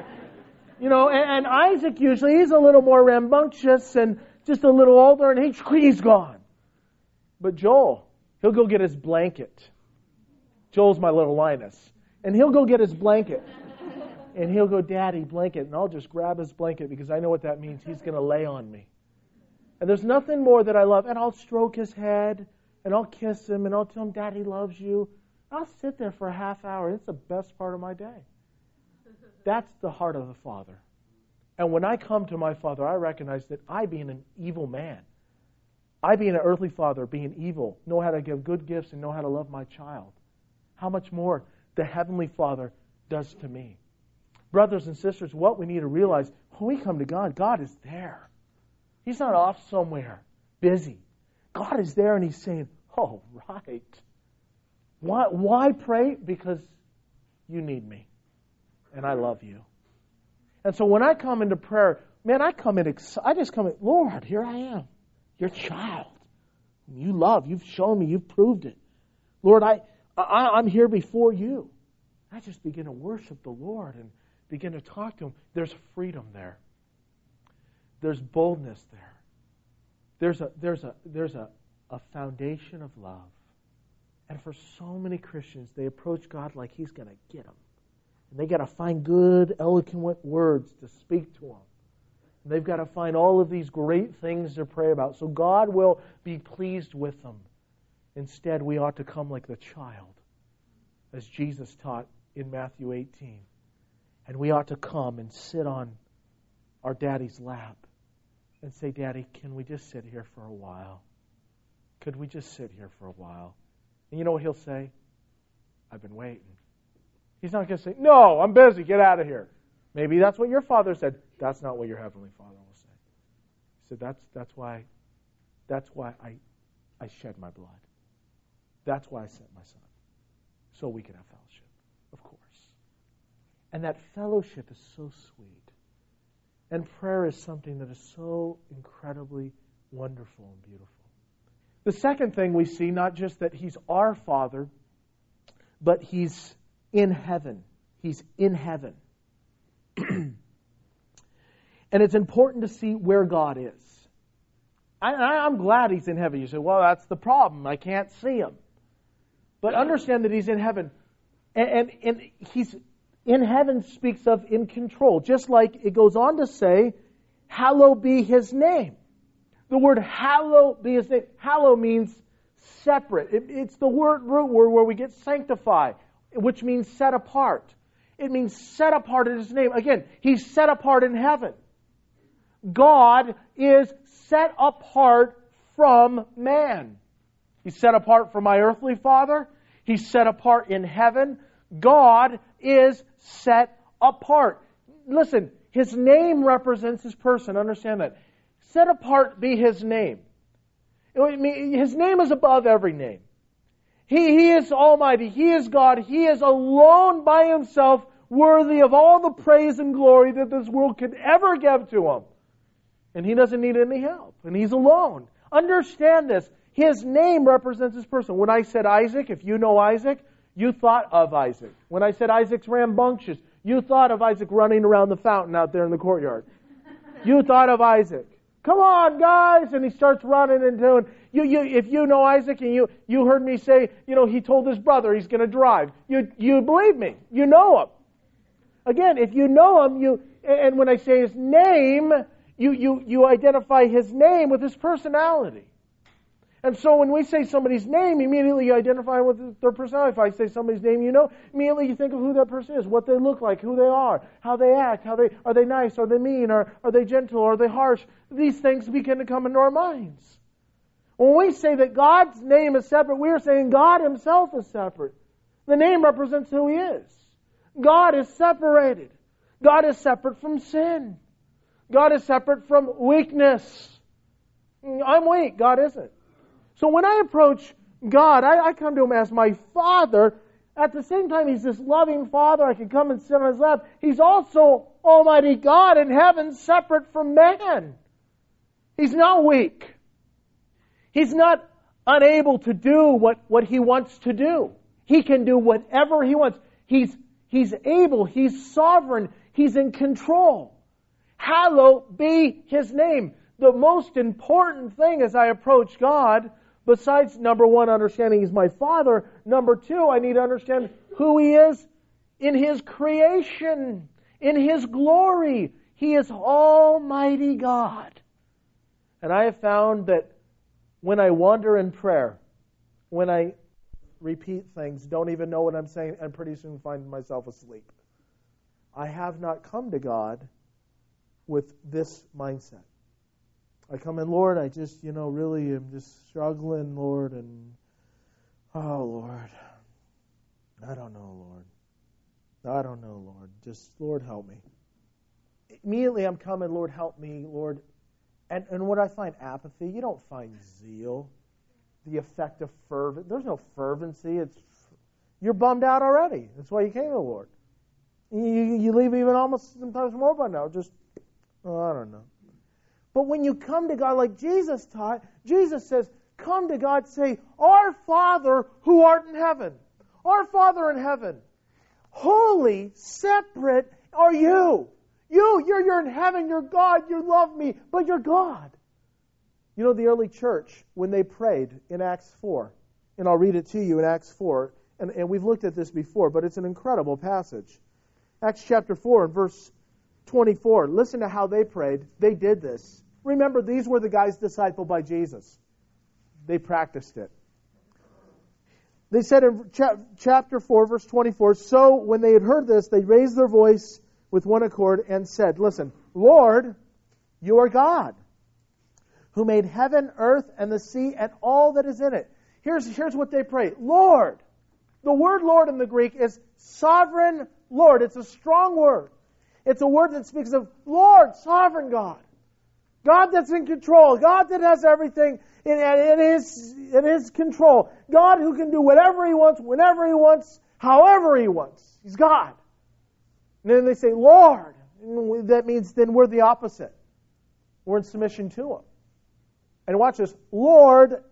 You know, and Isaac usually, he's a little more rambunctious and just a little older, and he's gone. But Joel, he'll go get his blanket. Joel's my little Linus. And he'll go get his blanket. And he'll go, Daddy, blanket. And I'll just grab his blanket because I know what that means. He's going to lay on me. And there's nothing more that I love. And I'll stroke his head. And I'll kiss him. And I'll tell him, Daddy loves you. I'll sit there for a half hour. It's the best part of my day. That's the heart of the Father. And when I come to my Father, I recognize that I, being an evil man, I, being an earthly father, being evil, know how to give good gifts and know how to love my child. How much more the Heavenly Father does to me. Brothers and sisters, what we need to realize, when we come to God, God is there. He's not off somewhere, busy. God is there and He's saying, oh, right. Why pray? Because you need me. And I love you. And so when I come into prayer, man, I just come in, Lord, here I am, your child. You love, you've shown me, you've proved it. Lord, I'm here before you. I just begin to worship the Lord and begin to talk to Him. There's freedom there. There's boldness there. There's a foundation of love. And for so many Christians, they approach God like He's going to get them. And they got to find good, eloquent words to speak to Him. And they've got to find all of these great things to pray about. So God will be pleased with them. Instead, we ought to come like the child, as Jesus taught in Matthew 18. And we ought to come and sit on our daddy's lap and say, Daddy, can we just sit here for a while? Could we just sit here for a while? And you know what He'll say? I've been waiting. He's not going to say, no, I'm busy, get out of here. Maybe that's what your Father said. That's not what your Heavenly Father will say. He said, that's why I shed my blood. That's why I sent my Son. So we can have fellowship, of course. And that fellowship is so sweet. And prayer is something that is so incredibly wonderful and beautiful. The second thing we see, not just that He's our Father, but He's in heaven. He's in heaven. And it's important to see where God is. I'm glad He's in heaven. You say, well, that's the problem. I can't see Him. But understand that He's in heaven. And He's in heaven speaks of in control. Just like it goes on to say, hallowed be His name. The word hallowed be His name. Hallow means separate. It's the root word where we get sanctify, which means set apart. It means set apart in His name. Again, He's set apart in heaven. God is set apart from man. He's set apart from my earthly father. He's set apart in heaven. God is set apart. Listen, His name represents His person. Understand that. Set apart be His name. His name is above every name. He is almighty. He is God. He is alone by Himself, worthy of all the praise and glory that this world could ever give to Him. And He doesn't need any help. And He's alone. Understand this. His name represents His person. When I said Isaac, if you know Isaac, you thought of Isaac. When I said Isaac's rambunctious, you thought of Isaac running around the fountain out there in the courtyard. You thought of Isaac. Come on, guys. And he starts running and doing, if you know Isaac and you heard me say, he told his brother he's going to drive. You believe me. You know him. Again, if you know him, and when I say his name, you identify his name with his personality. And so when we say somebody's name, immediately you identify with their personality. If I say somebody's name, immediately you think of who that person is, what they look like, who they are, how they act, are they nice, are they mean, are they gentle, are they harsh? These things begin to come into our minds. When we say that God's name is separate, we are saying God Himself is separate. The name represents who He is. God is separated. God is separate from sin. God is separate from weakness. I'm weak. God isn't. So when I approach God, I come to Him as my Father. At the same time, He's this loving Father. I can come and sit on His lap. He's also Almighty God in heaven, separate from man. He's not weak. He's not unable to do what He wants to do. He can do whatever He wants. He's able. He's sovereign. He's in control. Hallowed be His name. The most important thing as I approach God, besides, number one, understanding He's my Father, number two, I need to understand who He is in His creation, in His glory. He is Almighty God. And I have found that when I wander in prayer, when I repeat things, don't even know what I'm saying, and pretty soon find myself asleep, I have not come to God with this mindset. I come in, Lord, I just, really am just struggling, Lord, and, oh, Lord, I don't know, Lord. Just, Lord, help me. Immediately I'm coming, Lord, help me, Lord. And what I find apathy, you don't find zeal, the effect of fervent. There's no fervency. You're bummed out already. That's why you came to the Lord. You leave even almost sometimes more bummed out. Just, I don't know. But when you come to God like Jesus taught, Jesus says, come to God, say, Our Father who art in heaven. Our Father in heaven. Holy, separate are you. You're in heaven, you're God, you love me, but you're God. The early church, when they prayed in Acts 4, and I'll read it to you in Acts 4, and we've looked at this before, but it's an incredible passage. Acts chapter 4 and verse 24. Listen to how they prayed. They did this. Remember, these were the guys discipled by Jesus. They practiced it. They said in chapter 4, verse 24, So when they had heard this, they raised their voice with one accord and said, Listen, Lord, you are God, who made heaven, earth, and the sea, and all that is in it. Here's what they pray. Lord. The word Lord in the Greek is sovereign Lord. It's a strong word. It's a word that speaks of Lord, sovereign God. God that's in control. God that has everything in His control. God who can do whatever He wants, whenever He wants, however He wants. He's God. And then they say, Lord. And that means then we're the opposite. We're in submission to Him. And watch this. Lord,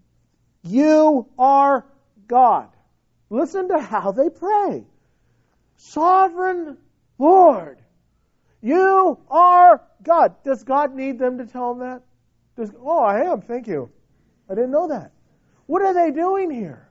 you are God. Listen to how they pray. Sovereign Lord, you are God. Does God need them to tell Him that? I am. Thank you. I didn't know that. What are they doing here?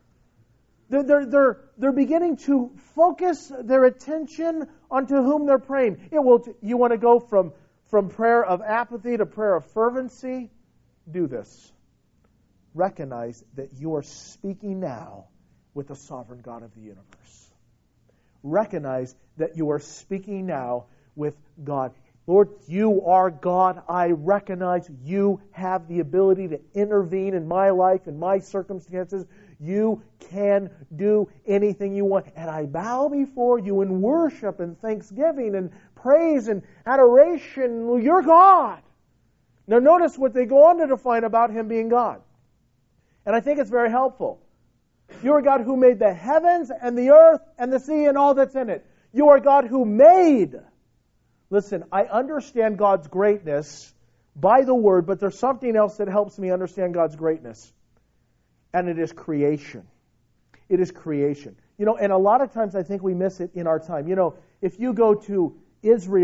They're beginning to focus their attention onto whom they're praying. You want to go from prayer of apathy to prayer of fervency? Do this. Recognize that you are speaking now with the sovereign God of the universe. Recognize that you are speaking now with God. Lord, you are God. I recognize you have the ability to intervene in my life, in my circumstances. You can do anything you want. And I bow before you in worship and thanksgiving and praise and adoration. You're God. Now notice what they go on to define about Him being God. And I think it's very helpful. You are God who made the heavens and the earth and the sea and all that's in it. You are God who made. Listen, I understand God's greatness by the Word, but there's something else that helps me understand God's greatness. And it is creation. It is creation. And a lot of times I think we miss it in our time. If you go to Israel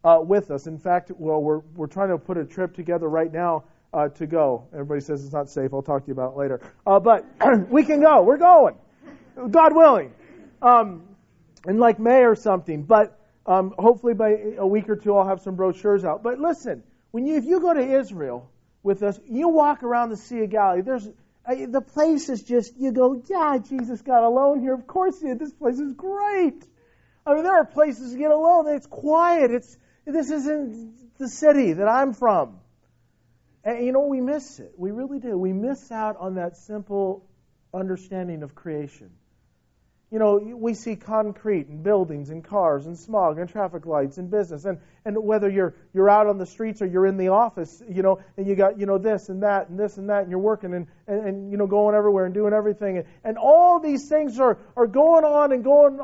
with us. In fact, we're trying to put a trip together right now to go. Everybody says it's not safe. I'll talk to you about it later. But we can go. We're going, God willing, in like May or something. But hopefully by a week or two, I'll have some brochures out. But listen, if you go to Israel with us, you walk around the Sea of Galilee. The place is just, you go, yeah, Jesus got alone here. Of course he did. This place is great. I mean, there are places to get alone. It's quiet. This isn't the city that I'm from. And we miss it. We really do. We miss out on that simple understanding of creation. We see concrete and buildings and cars and smog and traffic lights and business. And whether you're out on the streets or you're in the office, and you got, this and that and this and that, and you're working and going everywhere and doing everything. And all these things are going on and going,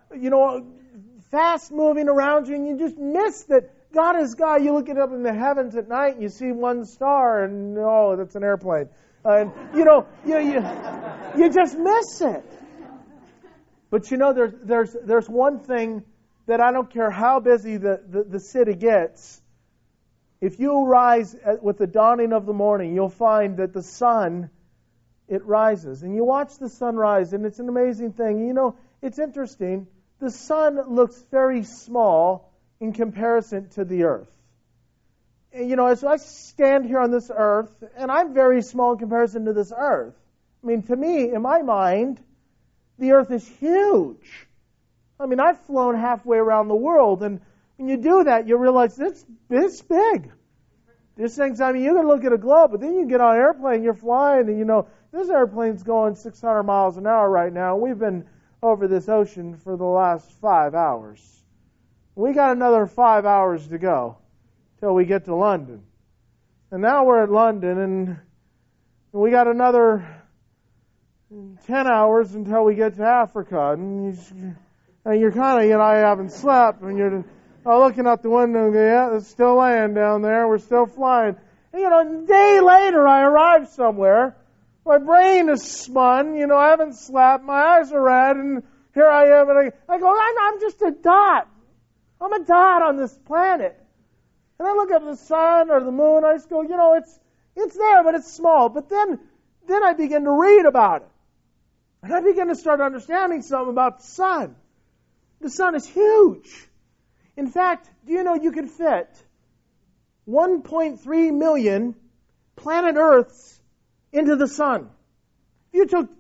fast moving around you, and you just miss that God is God. You look it up in the heavens at night and you see one star and, oh, that's an airplane. And, you just miss it. But there's one thing that I don't care how busy the city gets. If you rise with the dawning of the morning, you'll find that the sun, it rises. And you watch the sun rise, and it's an amazing thing. It's interesting. The sun looks very small in comparison to the earth. And, as I stand here on this earth, and I'm very small in comparison to this earth. I mean, to me, in my mind, the earth is huge. I mean, I've flown halfway around the world, and when you do that, you realize it's big. This thing's, you can look at a globe, but then you get on an airplane, you're flying, and this airplane's going 600 miles an hour right now. We've been over this ocean for the last 5 hours. We got another 5 hours to go till we get to London. And now we're at London, and we got another 10 hours until we get to Africa. And you're kind of, I haven't slept, and you're looking out the window and go, yeah, there's still land down there. We're still flying. And, a day later, I arrive somewhere. My brain is spun. I haven't slept. My eyes are red, and here I am. And I go, I'm just a dot. I'm a dot on this planet. And I look up at the sun or the moon. I just go, it's there, but it's small. But then I begin to read about it. And I begin to start understanding something about the sun. The sun is huge. In fact, do you know you could fit 1.3 million planet Earths into the sun? If you took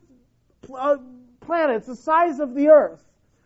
planets the size of the Earth,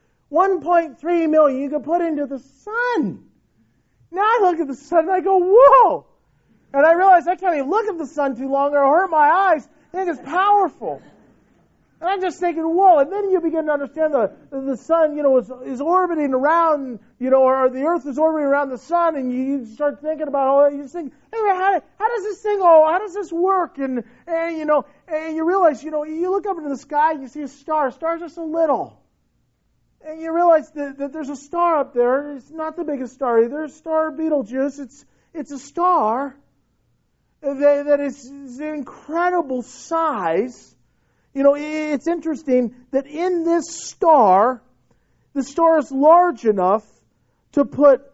1.3 million you could put into the sun. Now I look at the sun and I go, whoa! And I realize I can't even look at the sun too long or it'll hurt my eyes. I think it's powerful. And I'm just thinking, whoa. And then you begin to understand the sun, is orbiting around, or the earth is orbiting around the sun, and you start thinking about all that. You just think, hey, how does this thing go? How does this work? And you realize, you look up into the sky and you see a star. A star's just a little. And you realize that there's a star up there. It's not the biggest star either. There's star Betelgeuse. It's a star that is an incredible size. It's interesting that in this star, the star is large enough to put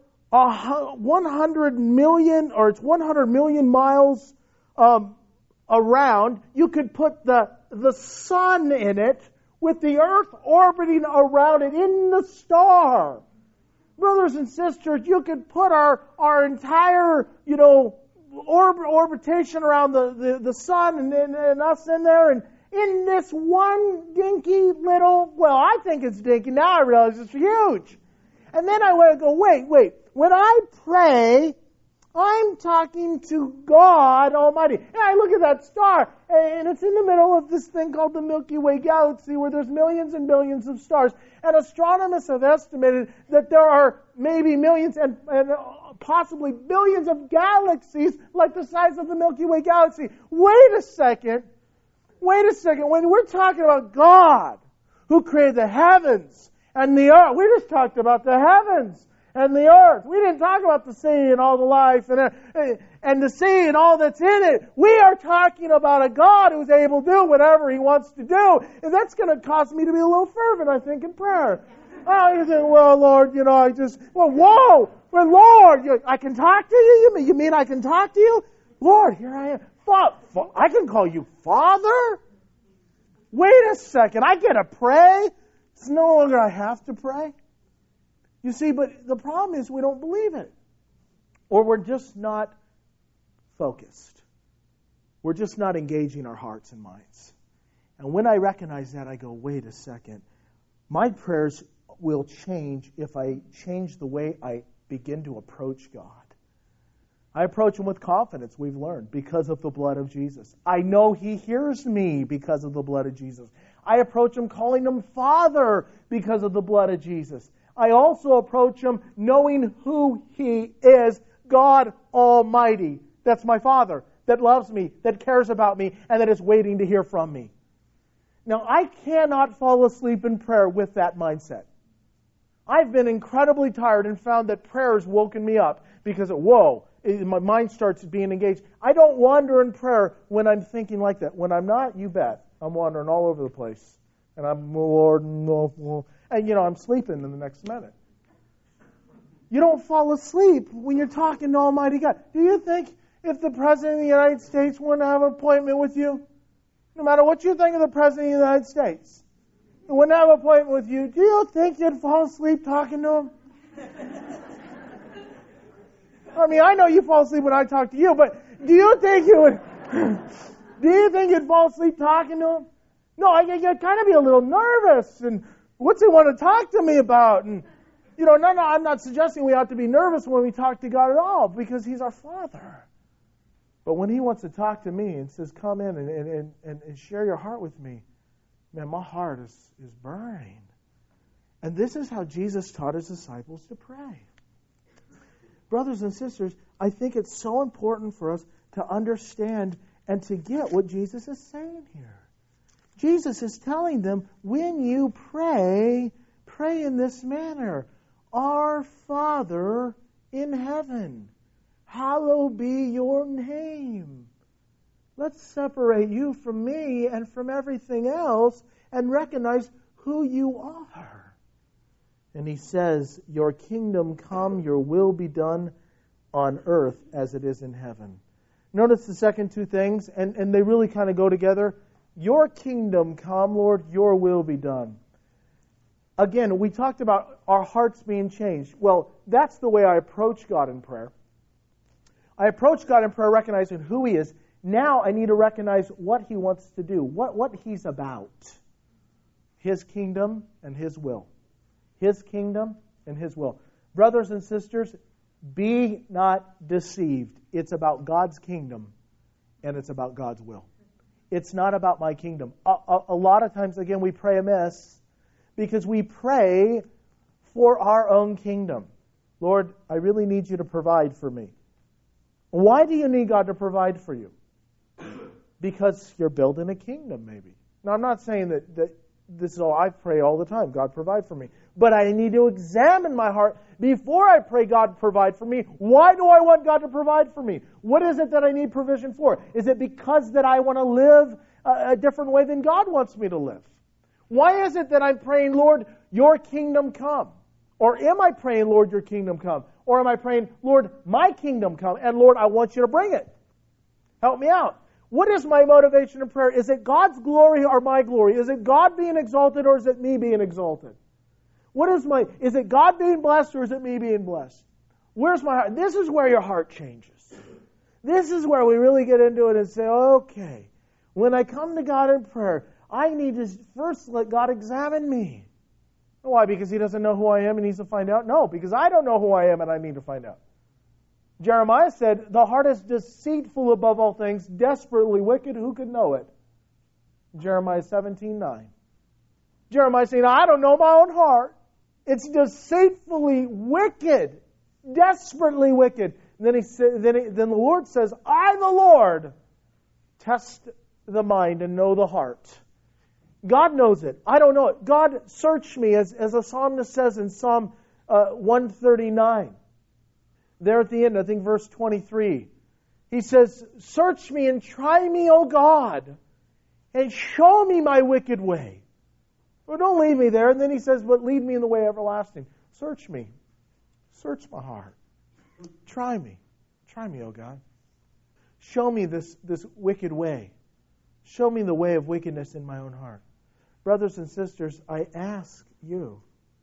100 million, or it's 100 million miles around. You could put the sun in it with the earth orbiting around it in the star. Brothers and sisters, you could put our entire, orbitation around the sun and us in there, and in this one dinky little, I think it's dinky. Now I realize it's huge. And then I want to go, wait. When I pray, I'm talking to God Almighty. And I look at that star, and it's in the middle of this thing called the Milky Way galaxy, where there's millions and billions of stars. And astronomers have estimated that there are maybe millions and possibly billions of galaxies like the size of the Milky Way galaxy. Wait a second. When we're talking about God, who created the heavens and the earth, we just talked about the heavens and the earth. We didn't talk about the sea and all the life and the sea and all that's in it. We are talking about a God who's able to do whatever He wants to do. And that's going to cause me to be a little fervent, I think, in prayer. Oh, you think, well, Lord, whoa! Well, Lord, I can talk to you? You mean I can talk to you? Lord, here I am. I can call you Father? Wait a second, I get to pray? It's no longer I have to pray. You see, but the problem is we don't believe it. Or we're just not focused. We're just not engaging our hearts and minds. And when I recognize that, I go, wait a second. My prayers will change if I change the way I begin to approach God. I approach Him with confidence, we've learned, because of the blood of Jesus. I know He hears me because of the blood of Jesus. I approach Him calling Him Father because of the blood of Jesus. I also approach Him knowing who He is, God Almighty. That's my Father, that loves me, that cares about me, and that is waiting to hear from me. Now, I cannot fall asleep in prayer with that mindset. I've been incredibly tired and found that prayer has woken me up because, my mind starts being engaged. I don't wander in prayer when I'm thinking like that. When I'm not, you bet. I'm wandering all over the place. And I'm, Lord, no. And, I'm sleeping in the next minute. You don't fall asleep when you're talking to Almighty God. Do you think if the President of the United States wanted to have an appointment with you, no matter what you think of the President of the United States, he wouldn't have an appointment with you, do you think you'd fall asleep talking to him? I mean, I know you fall asleep when I talk to you, but do you think you'd fall asleep talking to him? No, you'd kind of be a little nervous, and what's he want to talk to me about? And, no, I'm not suggesting we ought to be nervous when we talk to God at all, because He's our Father. But when He wants to talk to me and says, come in and share your heart with me, man, my heart is burning. And this is how Jesus taught His disciples to pray. Brothers and sisters, I think it's so important for us to understand and to get what Jesus is saying here. Jesus is telling them, when you pray, pray in this manner. Our Father in heaven, hallowed be your name. Let's separate you from me and from everything else and recognize who you are. And He says, your kingdom come, your will be done on earth as it is in heaven. Notice the second two things, and they really kind of go together. Your kingdom come, Lord, your will be done. Again, we talked about our hearts being changed. Well, that's the way I approach God in prayer. I approach God in prayer recognizing who He is. Now I need to recognize what He wants to do, what He's about. His kingdom and His will. His kingdom and His will. Brothers and sisters, be not deceived. It's about God's kingdom and it's about God's will. It's not about my kingdom. A lot of times, again, we pray amiss because we pray for our own kingdom. Lord, I really need you to provide for me. Why do you need God to provide for you? Because you're building a kingdom, maybe. Now, I'm not saying that this is all I pray all the time. God, provide for me. But I need to examine my heart before I pray God provide for me. Why do I want God to provide for me? What is it that I need provision for? Is it because that I want to live a different way than God wants me to live? Why is it that I'm praying, Lord, your kingdom come? Or am I praying, Lord, your kingdom come? Or am I praying, Lord, my kingdom come, and Lord, I want you to bring it? Help me out. What is my motivation in prayer? Is it God's glory or my glory? Is it God being exalted or is it me being exalted? Is it God being blessed or is it me being blessed? Where's my heart? This is where your heart changes. This is where we really get into it and say, okay, when I come to God in prayer, I need to first let God examine me. Why? Because He doesn't know who I am and He needs to find out? No, because I don't know who I am and I need to find out. Jeremiah said, the heart is deceitful above all things, desperately wicked. Who could know it? Jeremiah 17:9. Jeremiah saying, I don't know my own heart. It's deceitfully wicked, desperately wicked. And then the Lord says, I, the Lord, test the mind and know the heart. God knows it. I don't know it. God, search me, as a psalmist says in Psalm 139. There at the end, I think verse 23. He says, search me and try me, O God, and show me my wicked way. Well, don't leave me there. And then he says, but lead me in the way everlasting. Search me. Search my heart. Try me. Try me, O God. Show me this wicked way. Show me the way of wickedness in my own heart. Brothers and sisters, I ask you,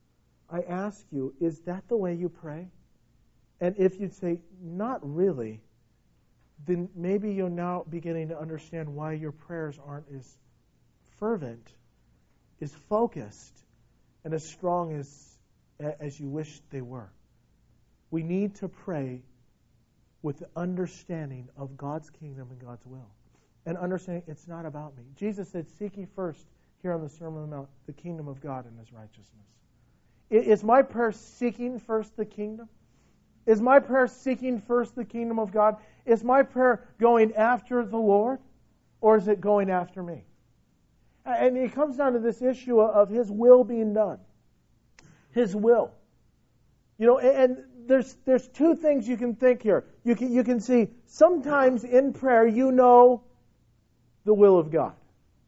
is that the way you pray? And if you'd say, not really, then maybe you're now beginning to understand why your prayers aren't as fervent, as focused, and as strong as you wish they were. We need to pray with the understanding of God's kingdom and God's will. And understanding it's not about me. Jesus said, seek ye first, here on the Sermon on the Mount, the kingdom of God and His righteousness. Is my prayer seeking first the kingdom? Is my prayer seeking first the kingdom of God? Is my prayer going after the Lord? Or is it going after me? And it comes down to this issue of His will being done. His will. You know, and there's two things you can think here. You can see sometimes in prayer you know the will of God.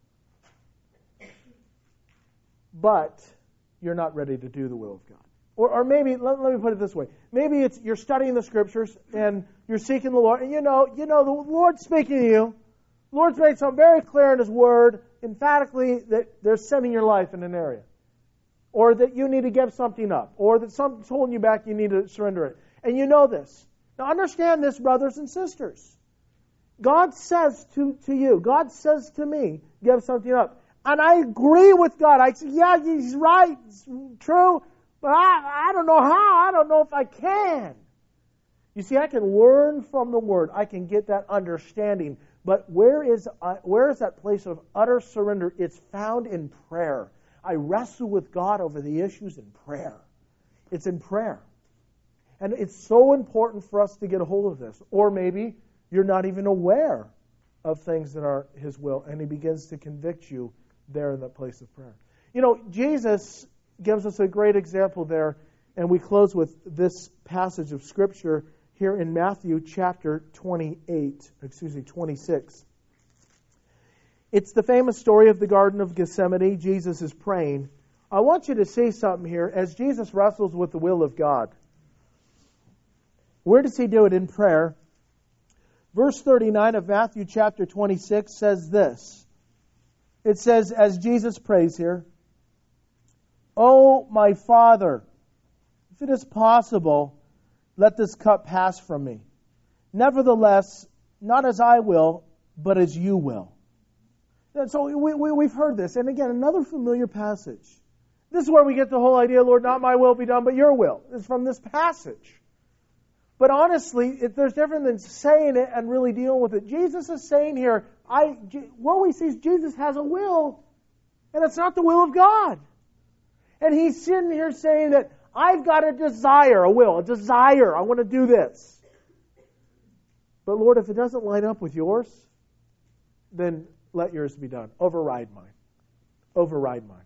But you're not ready to do the will of God. Or maybe, let me put it this way. Maybe it's you're studying the Scriptures and you're seeking the Lord, and you know the Lord's speaking to you. The Lord's made something very clear in His Word, emphatically, that they're sending your life in an area. Or that you need to give something up. Or that something's holding you back, you need to surrender it. And you know this. Now understand this, brothers and sisters. God says to you, God says to me, give something up. And I agree with God. I say, yeah, He's right, it's true, but I don't know how. I don't know if I can. You see, I can learn from the Word. I can get that understanding. But where is that place of utter surrender? It's found in prayer. I wrestle with God over the issues in prayer. It's in prayer. And it's so important for us to get a hold of this. Or maybe you're not even aware of things that are His will, and He begins to convict you there in that place of prayer. You know, Jesus gives us a great example there, and we close with this passage of Scripture here in Matthew chapter 26. It's the famous story of the Garden of Gethsemane. Jesus is praying. I want you to see something here as Jesus wrestles with the will of God. Where does He do it in prayer? Verse 39 of Matthew chapter 26 says this. It says, as Jesus prays here, "O my Father, if it is possible, let this cup pass from me. Nevertheless, not as I will, but as you will." And so we've heard this. And again, another familiar passage. This is where we get the whole idea, Lord, not my will be done, but your will. It's from this passage. But honestly, there's different than saying it and really dealing with it. Jesus is saying here, what we see is Jesus has a will, and it's not the will of God. And He's sitting here saying that I've got a desire, a will, a desire. I want to do this. But Lord, if it doesn't line up with yours, then let yours be done. Override mine. Override mine.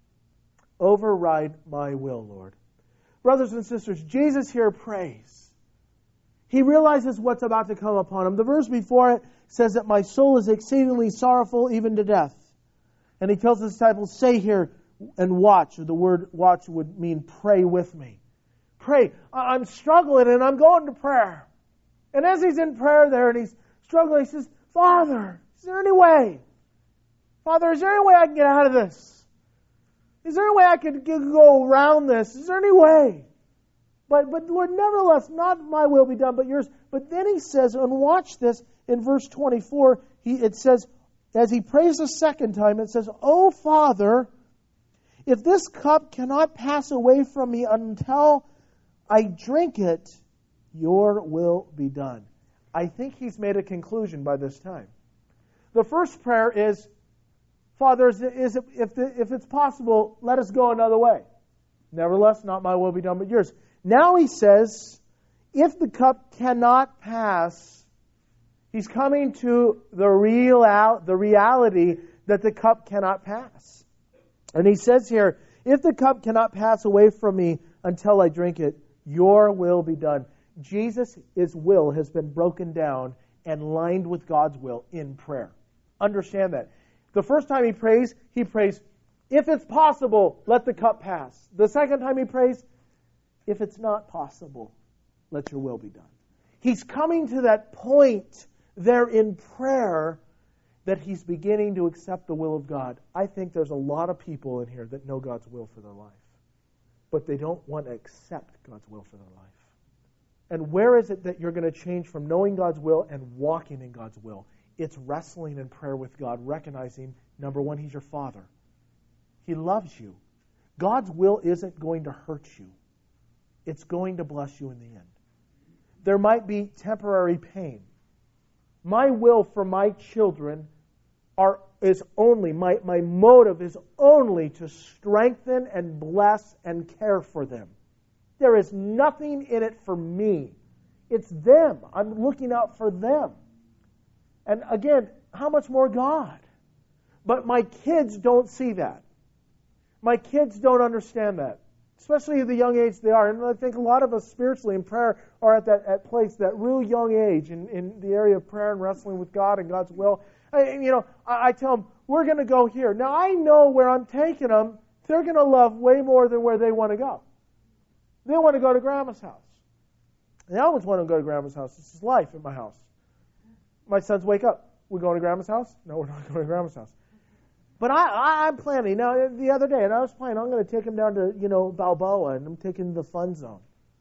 Override my will, Lord. Brothers and sisters, Jesus here prays. He realizes what's about to come upon Him. The verse before it says that my soul is exceedingly sorrowful, even to death. And He tells His disciples, stay here and watch. Or the word watch would mean pray with me. Pray. I'm struggling and I'm going to prayer. And as He's in prayer there and He's struggling, He says, Father, is there any way? Father, is there any way I can get out of this? Is there any way I can go around this? Is there any way? But Lord, nevertheless, not my will be done, but yours. But then He says, and watch this, in verse 24, it says, as He prays a second time, it says, "O Father, if this cup cannot pass away from me until I drink it, your will be done." I think He's made a conclusion by this time. The first prayer is, Father, if it's possible, let us go another way. Nevertheless, not my will be done, but yours. Now He says, if the cup cannot pass, He's coming to the reality that the cup cannot pass. And He says here, if the cup cannot pass away from me until I drink it, your will be done. Jesus' will has been broken down and lined with God's will in prayer. Understand that. The first time He prays, if it's possible, let the cup pass. The second time he prays, if it's not possible, let your will be done. He's coming to that point there in prayer that he's beginning to accept the will of God. I think there's a lot of people in here that know God's will for their life, but they don't want to accept God's will for their life. And where is it that you're going to change from knowing God's will and walking in God's will? It's wrestling in prayer with God, recognizing, number one, He's your Father. He loves you. God's will isn't going to hurt you. It's going to bless you in the end. There might be temporary pain. My will for my children is only, my motive is only to strengthen and bless and care for them. There is nothing in it for me. It's them. I'm looking out for them. And again, how much more God? But my kids don't see that. My kids don't understand that. Especially at the young age they are. And I think a lot of us spiritually in prayer are at that place, that real young age in the area of prayer and wrestling with God and God's will. I tell them, we're going to go here. Now, I know where I'm taking them, they're going to love way more than where they want to go. They want to go to Grandma's house. They always want to go to Grandma's house. This is life at my house. My sons wake up. We're going to Grandma's house? No, we're not going to Grandma's house. But I'm planning. Now, the other day, and I was planning, I'm going to take them down to, Balboa, and I'm taking the fun zone.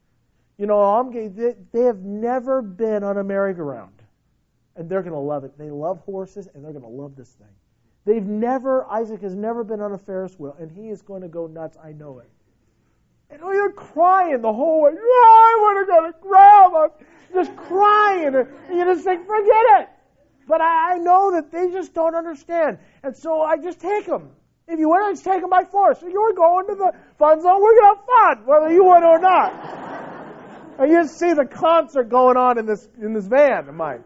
They have never been on a merry-go-round, and they're going to love it. They love horses, and they're going to love this thing. Isaac has never been on a Ferris wheel, and he is going to go nuts. I know it. And you're crying the whole way. I want to go to Grandma. Just crying. And you just think, forget it. But I know that they just don't understand. And so I just take them. If you want to, just take them by force. So you're going to the fun zone. We're going to have fun, whether you want or not. And you just see the concert going on in this van of mine.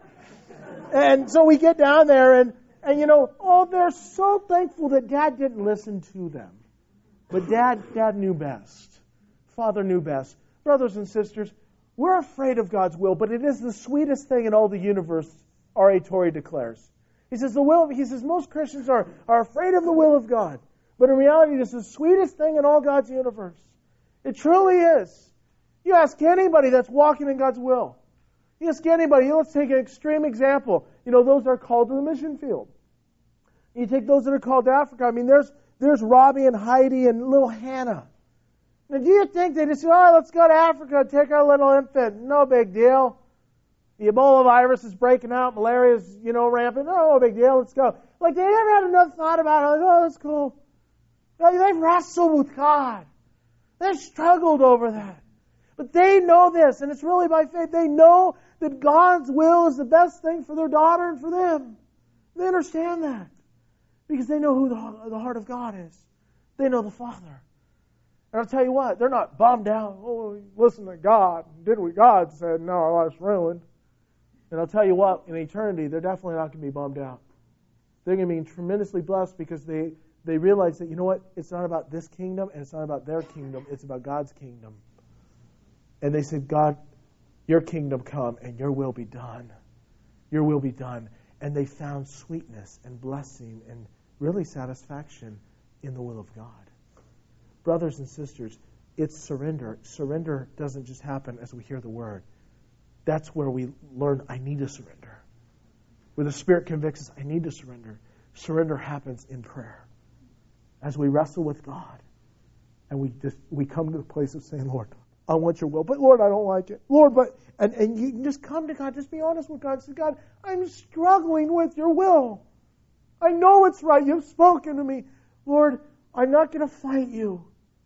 And so we get down there, and they're so thankful that Dad didn't listen to them. But Dad knew best. Father knew best. Brothers and sisters, we're afraid of God's will, but it is the sweetest thing in all the universe, R.A. Torrey declares. He says most Christians are afraid of the will of God. But in reality, it's the sweetest thing in all God's universe. It truly is. You ask anybody that's walking in God's will. You ask anybody, let's take an extreme example. Those that are called to the mission field. You take those that are called to Africa. I mean, there's Robbie and Heidi and little Hannah. Now, do you think they just say, let's go to Africa and take our little infant? No big deal. The Ebola virus is breaking out. Malaria is, rampant. No big deal. Let's go. Like, they never had enough thought about it. Like, that's cool. They've wrestled with God. They've struggled over that. But they know this, and it's really by faith. They know that God's will is the best thing for their daughter and for them. They understand that because they know who the heart of God is. They know the Father. And I'll tell you what, they're not bummed out. Oh, listen to God. Did what God said. No, our life's ruined. And I'll tell you what, in eternity, they're definitely not going to be bummed out. They're going to be tremendously blessed because they realize that, it's not about this kingdom and it's not about their kingdom. It's about God's kingdom. And they said, God, your kingdom come and your will be done. Your will be done. And they found sweetness and blessing and really satisfaction in the will of God. Brothers and sisters, it's surrender. Surrender doesn't just happen as we hear the word. That's where we learn, I need to surrender. Where the Spirit convicts us, I need to surrender. Surrender happens in prayer. As we wrestle with God, and we come to the place of saying, Lord, I want your will, but Lord, I don't like it. Lord, and you can just come to God, just be honest with God. Say, God, I'm struggling with your will. I know it's right. You've spoken to me. Lord, I'm not going to fight you.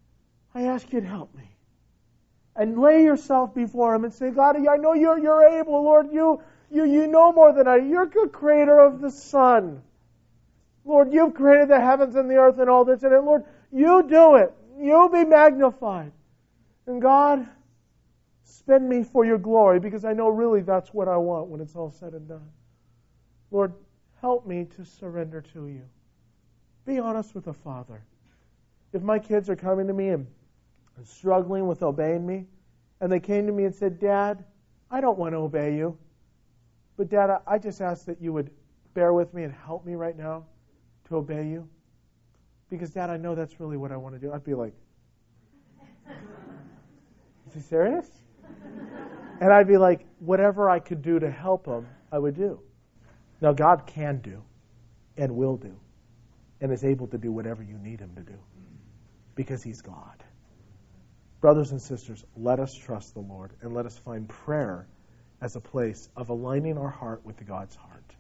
I ask you to help me. And lay yourself before Him and say, God, I know you're able. Lord, you know more than I do. You're the creator of the sun. Lord, you've created the heavens and the earth and all this in it. Lord, you do it. You be magnified. And God, spend me for your glory because I know really that's what I want when it's all said and done. Lord, help me to surrender to you. Be honest with the Father. If my kids are coming to me and struggling with obeying me, and they came to me and said, Dad, I don't want to obey you, but Dad, I just ask that you would bear with me and help me right now to obey you. because, Dad, I know that's really what I want to do. I'd be like, is he serious? And I'd be like, whatever I could do to help him, I would do. Now, God can do and will do and is able to do whatever you need him to do because he's God. Brothers and sisters, let us trust the Lord and let us find prayer as a place of aligning our heart with God's heart.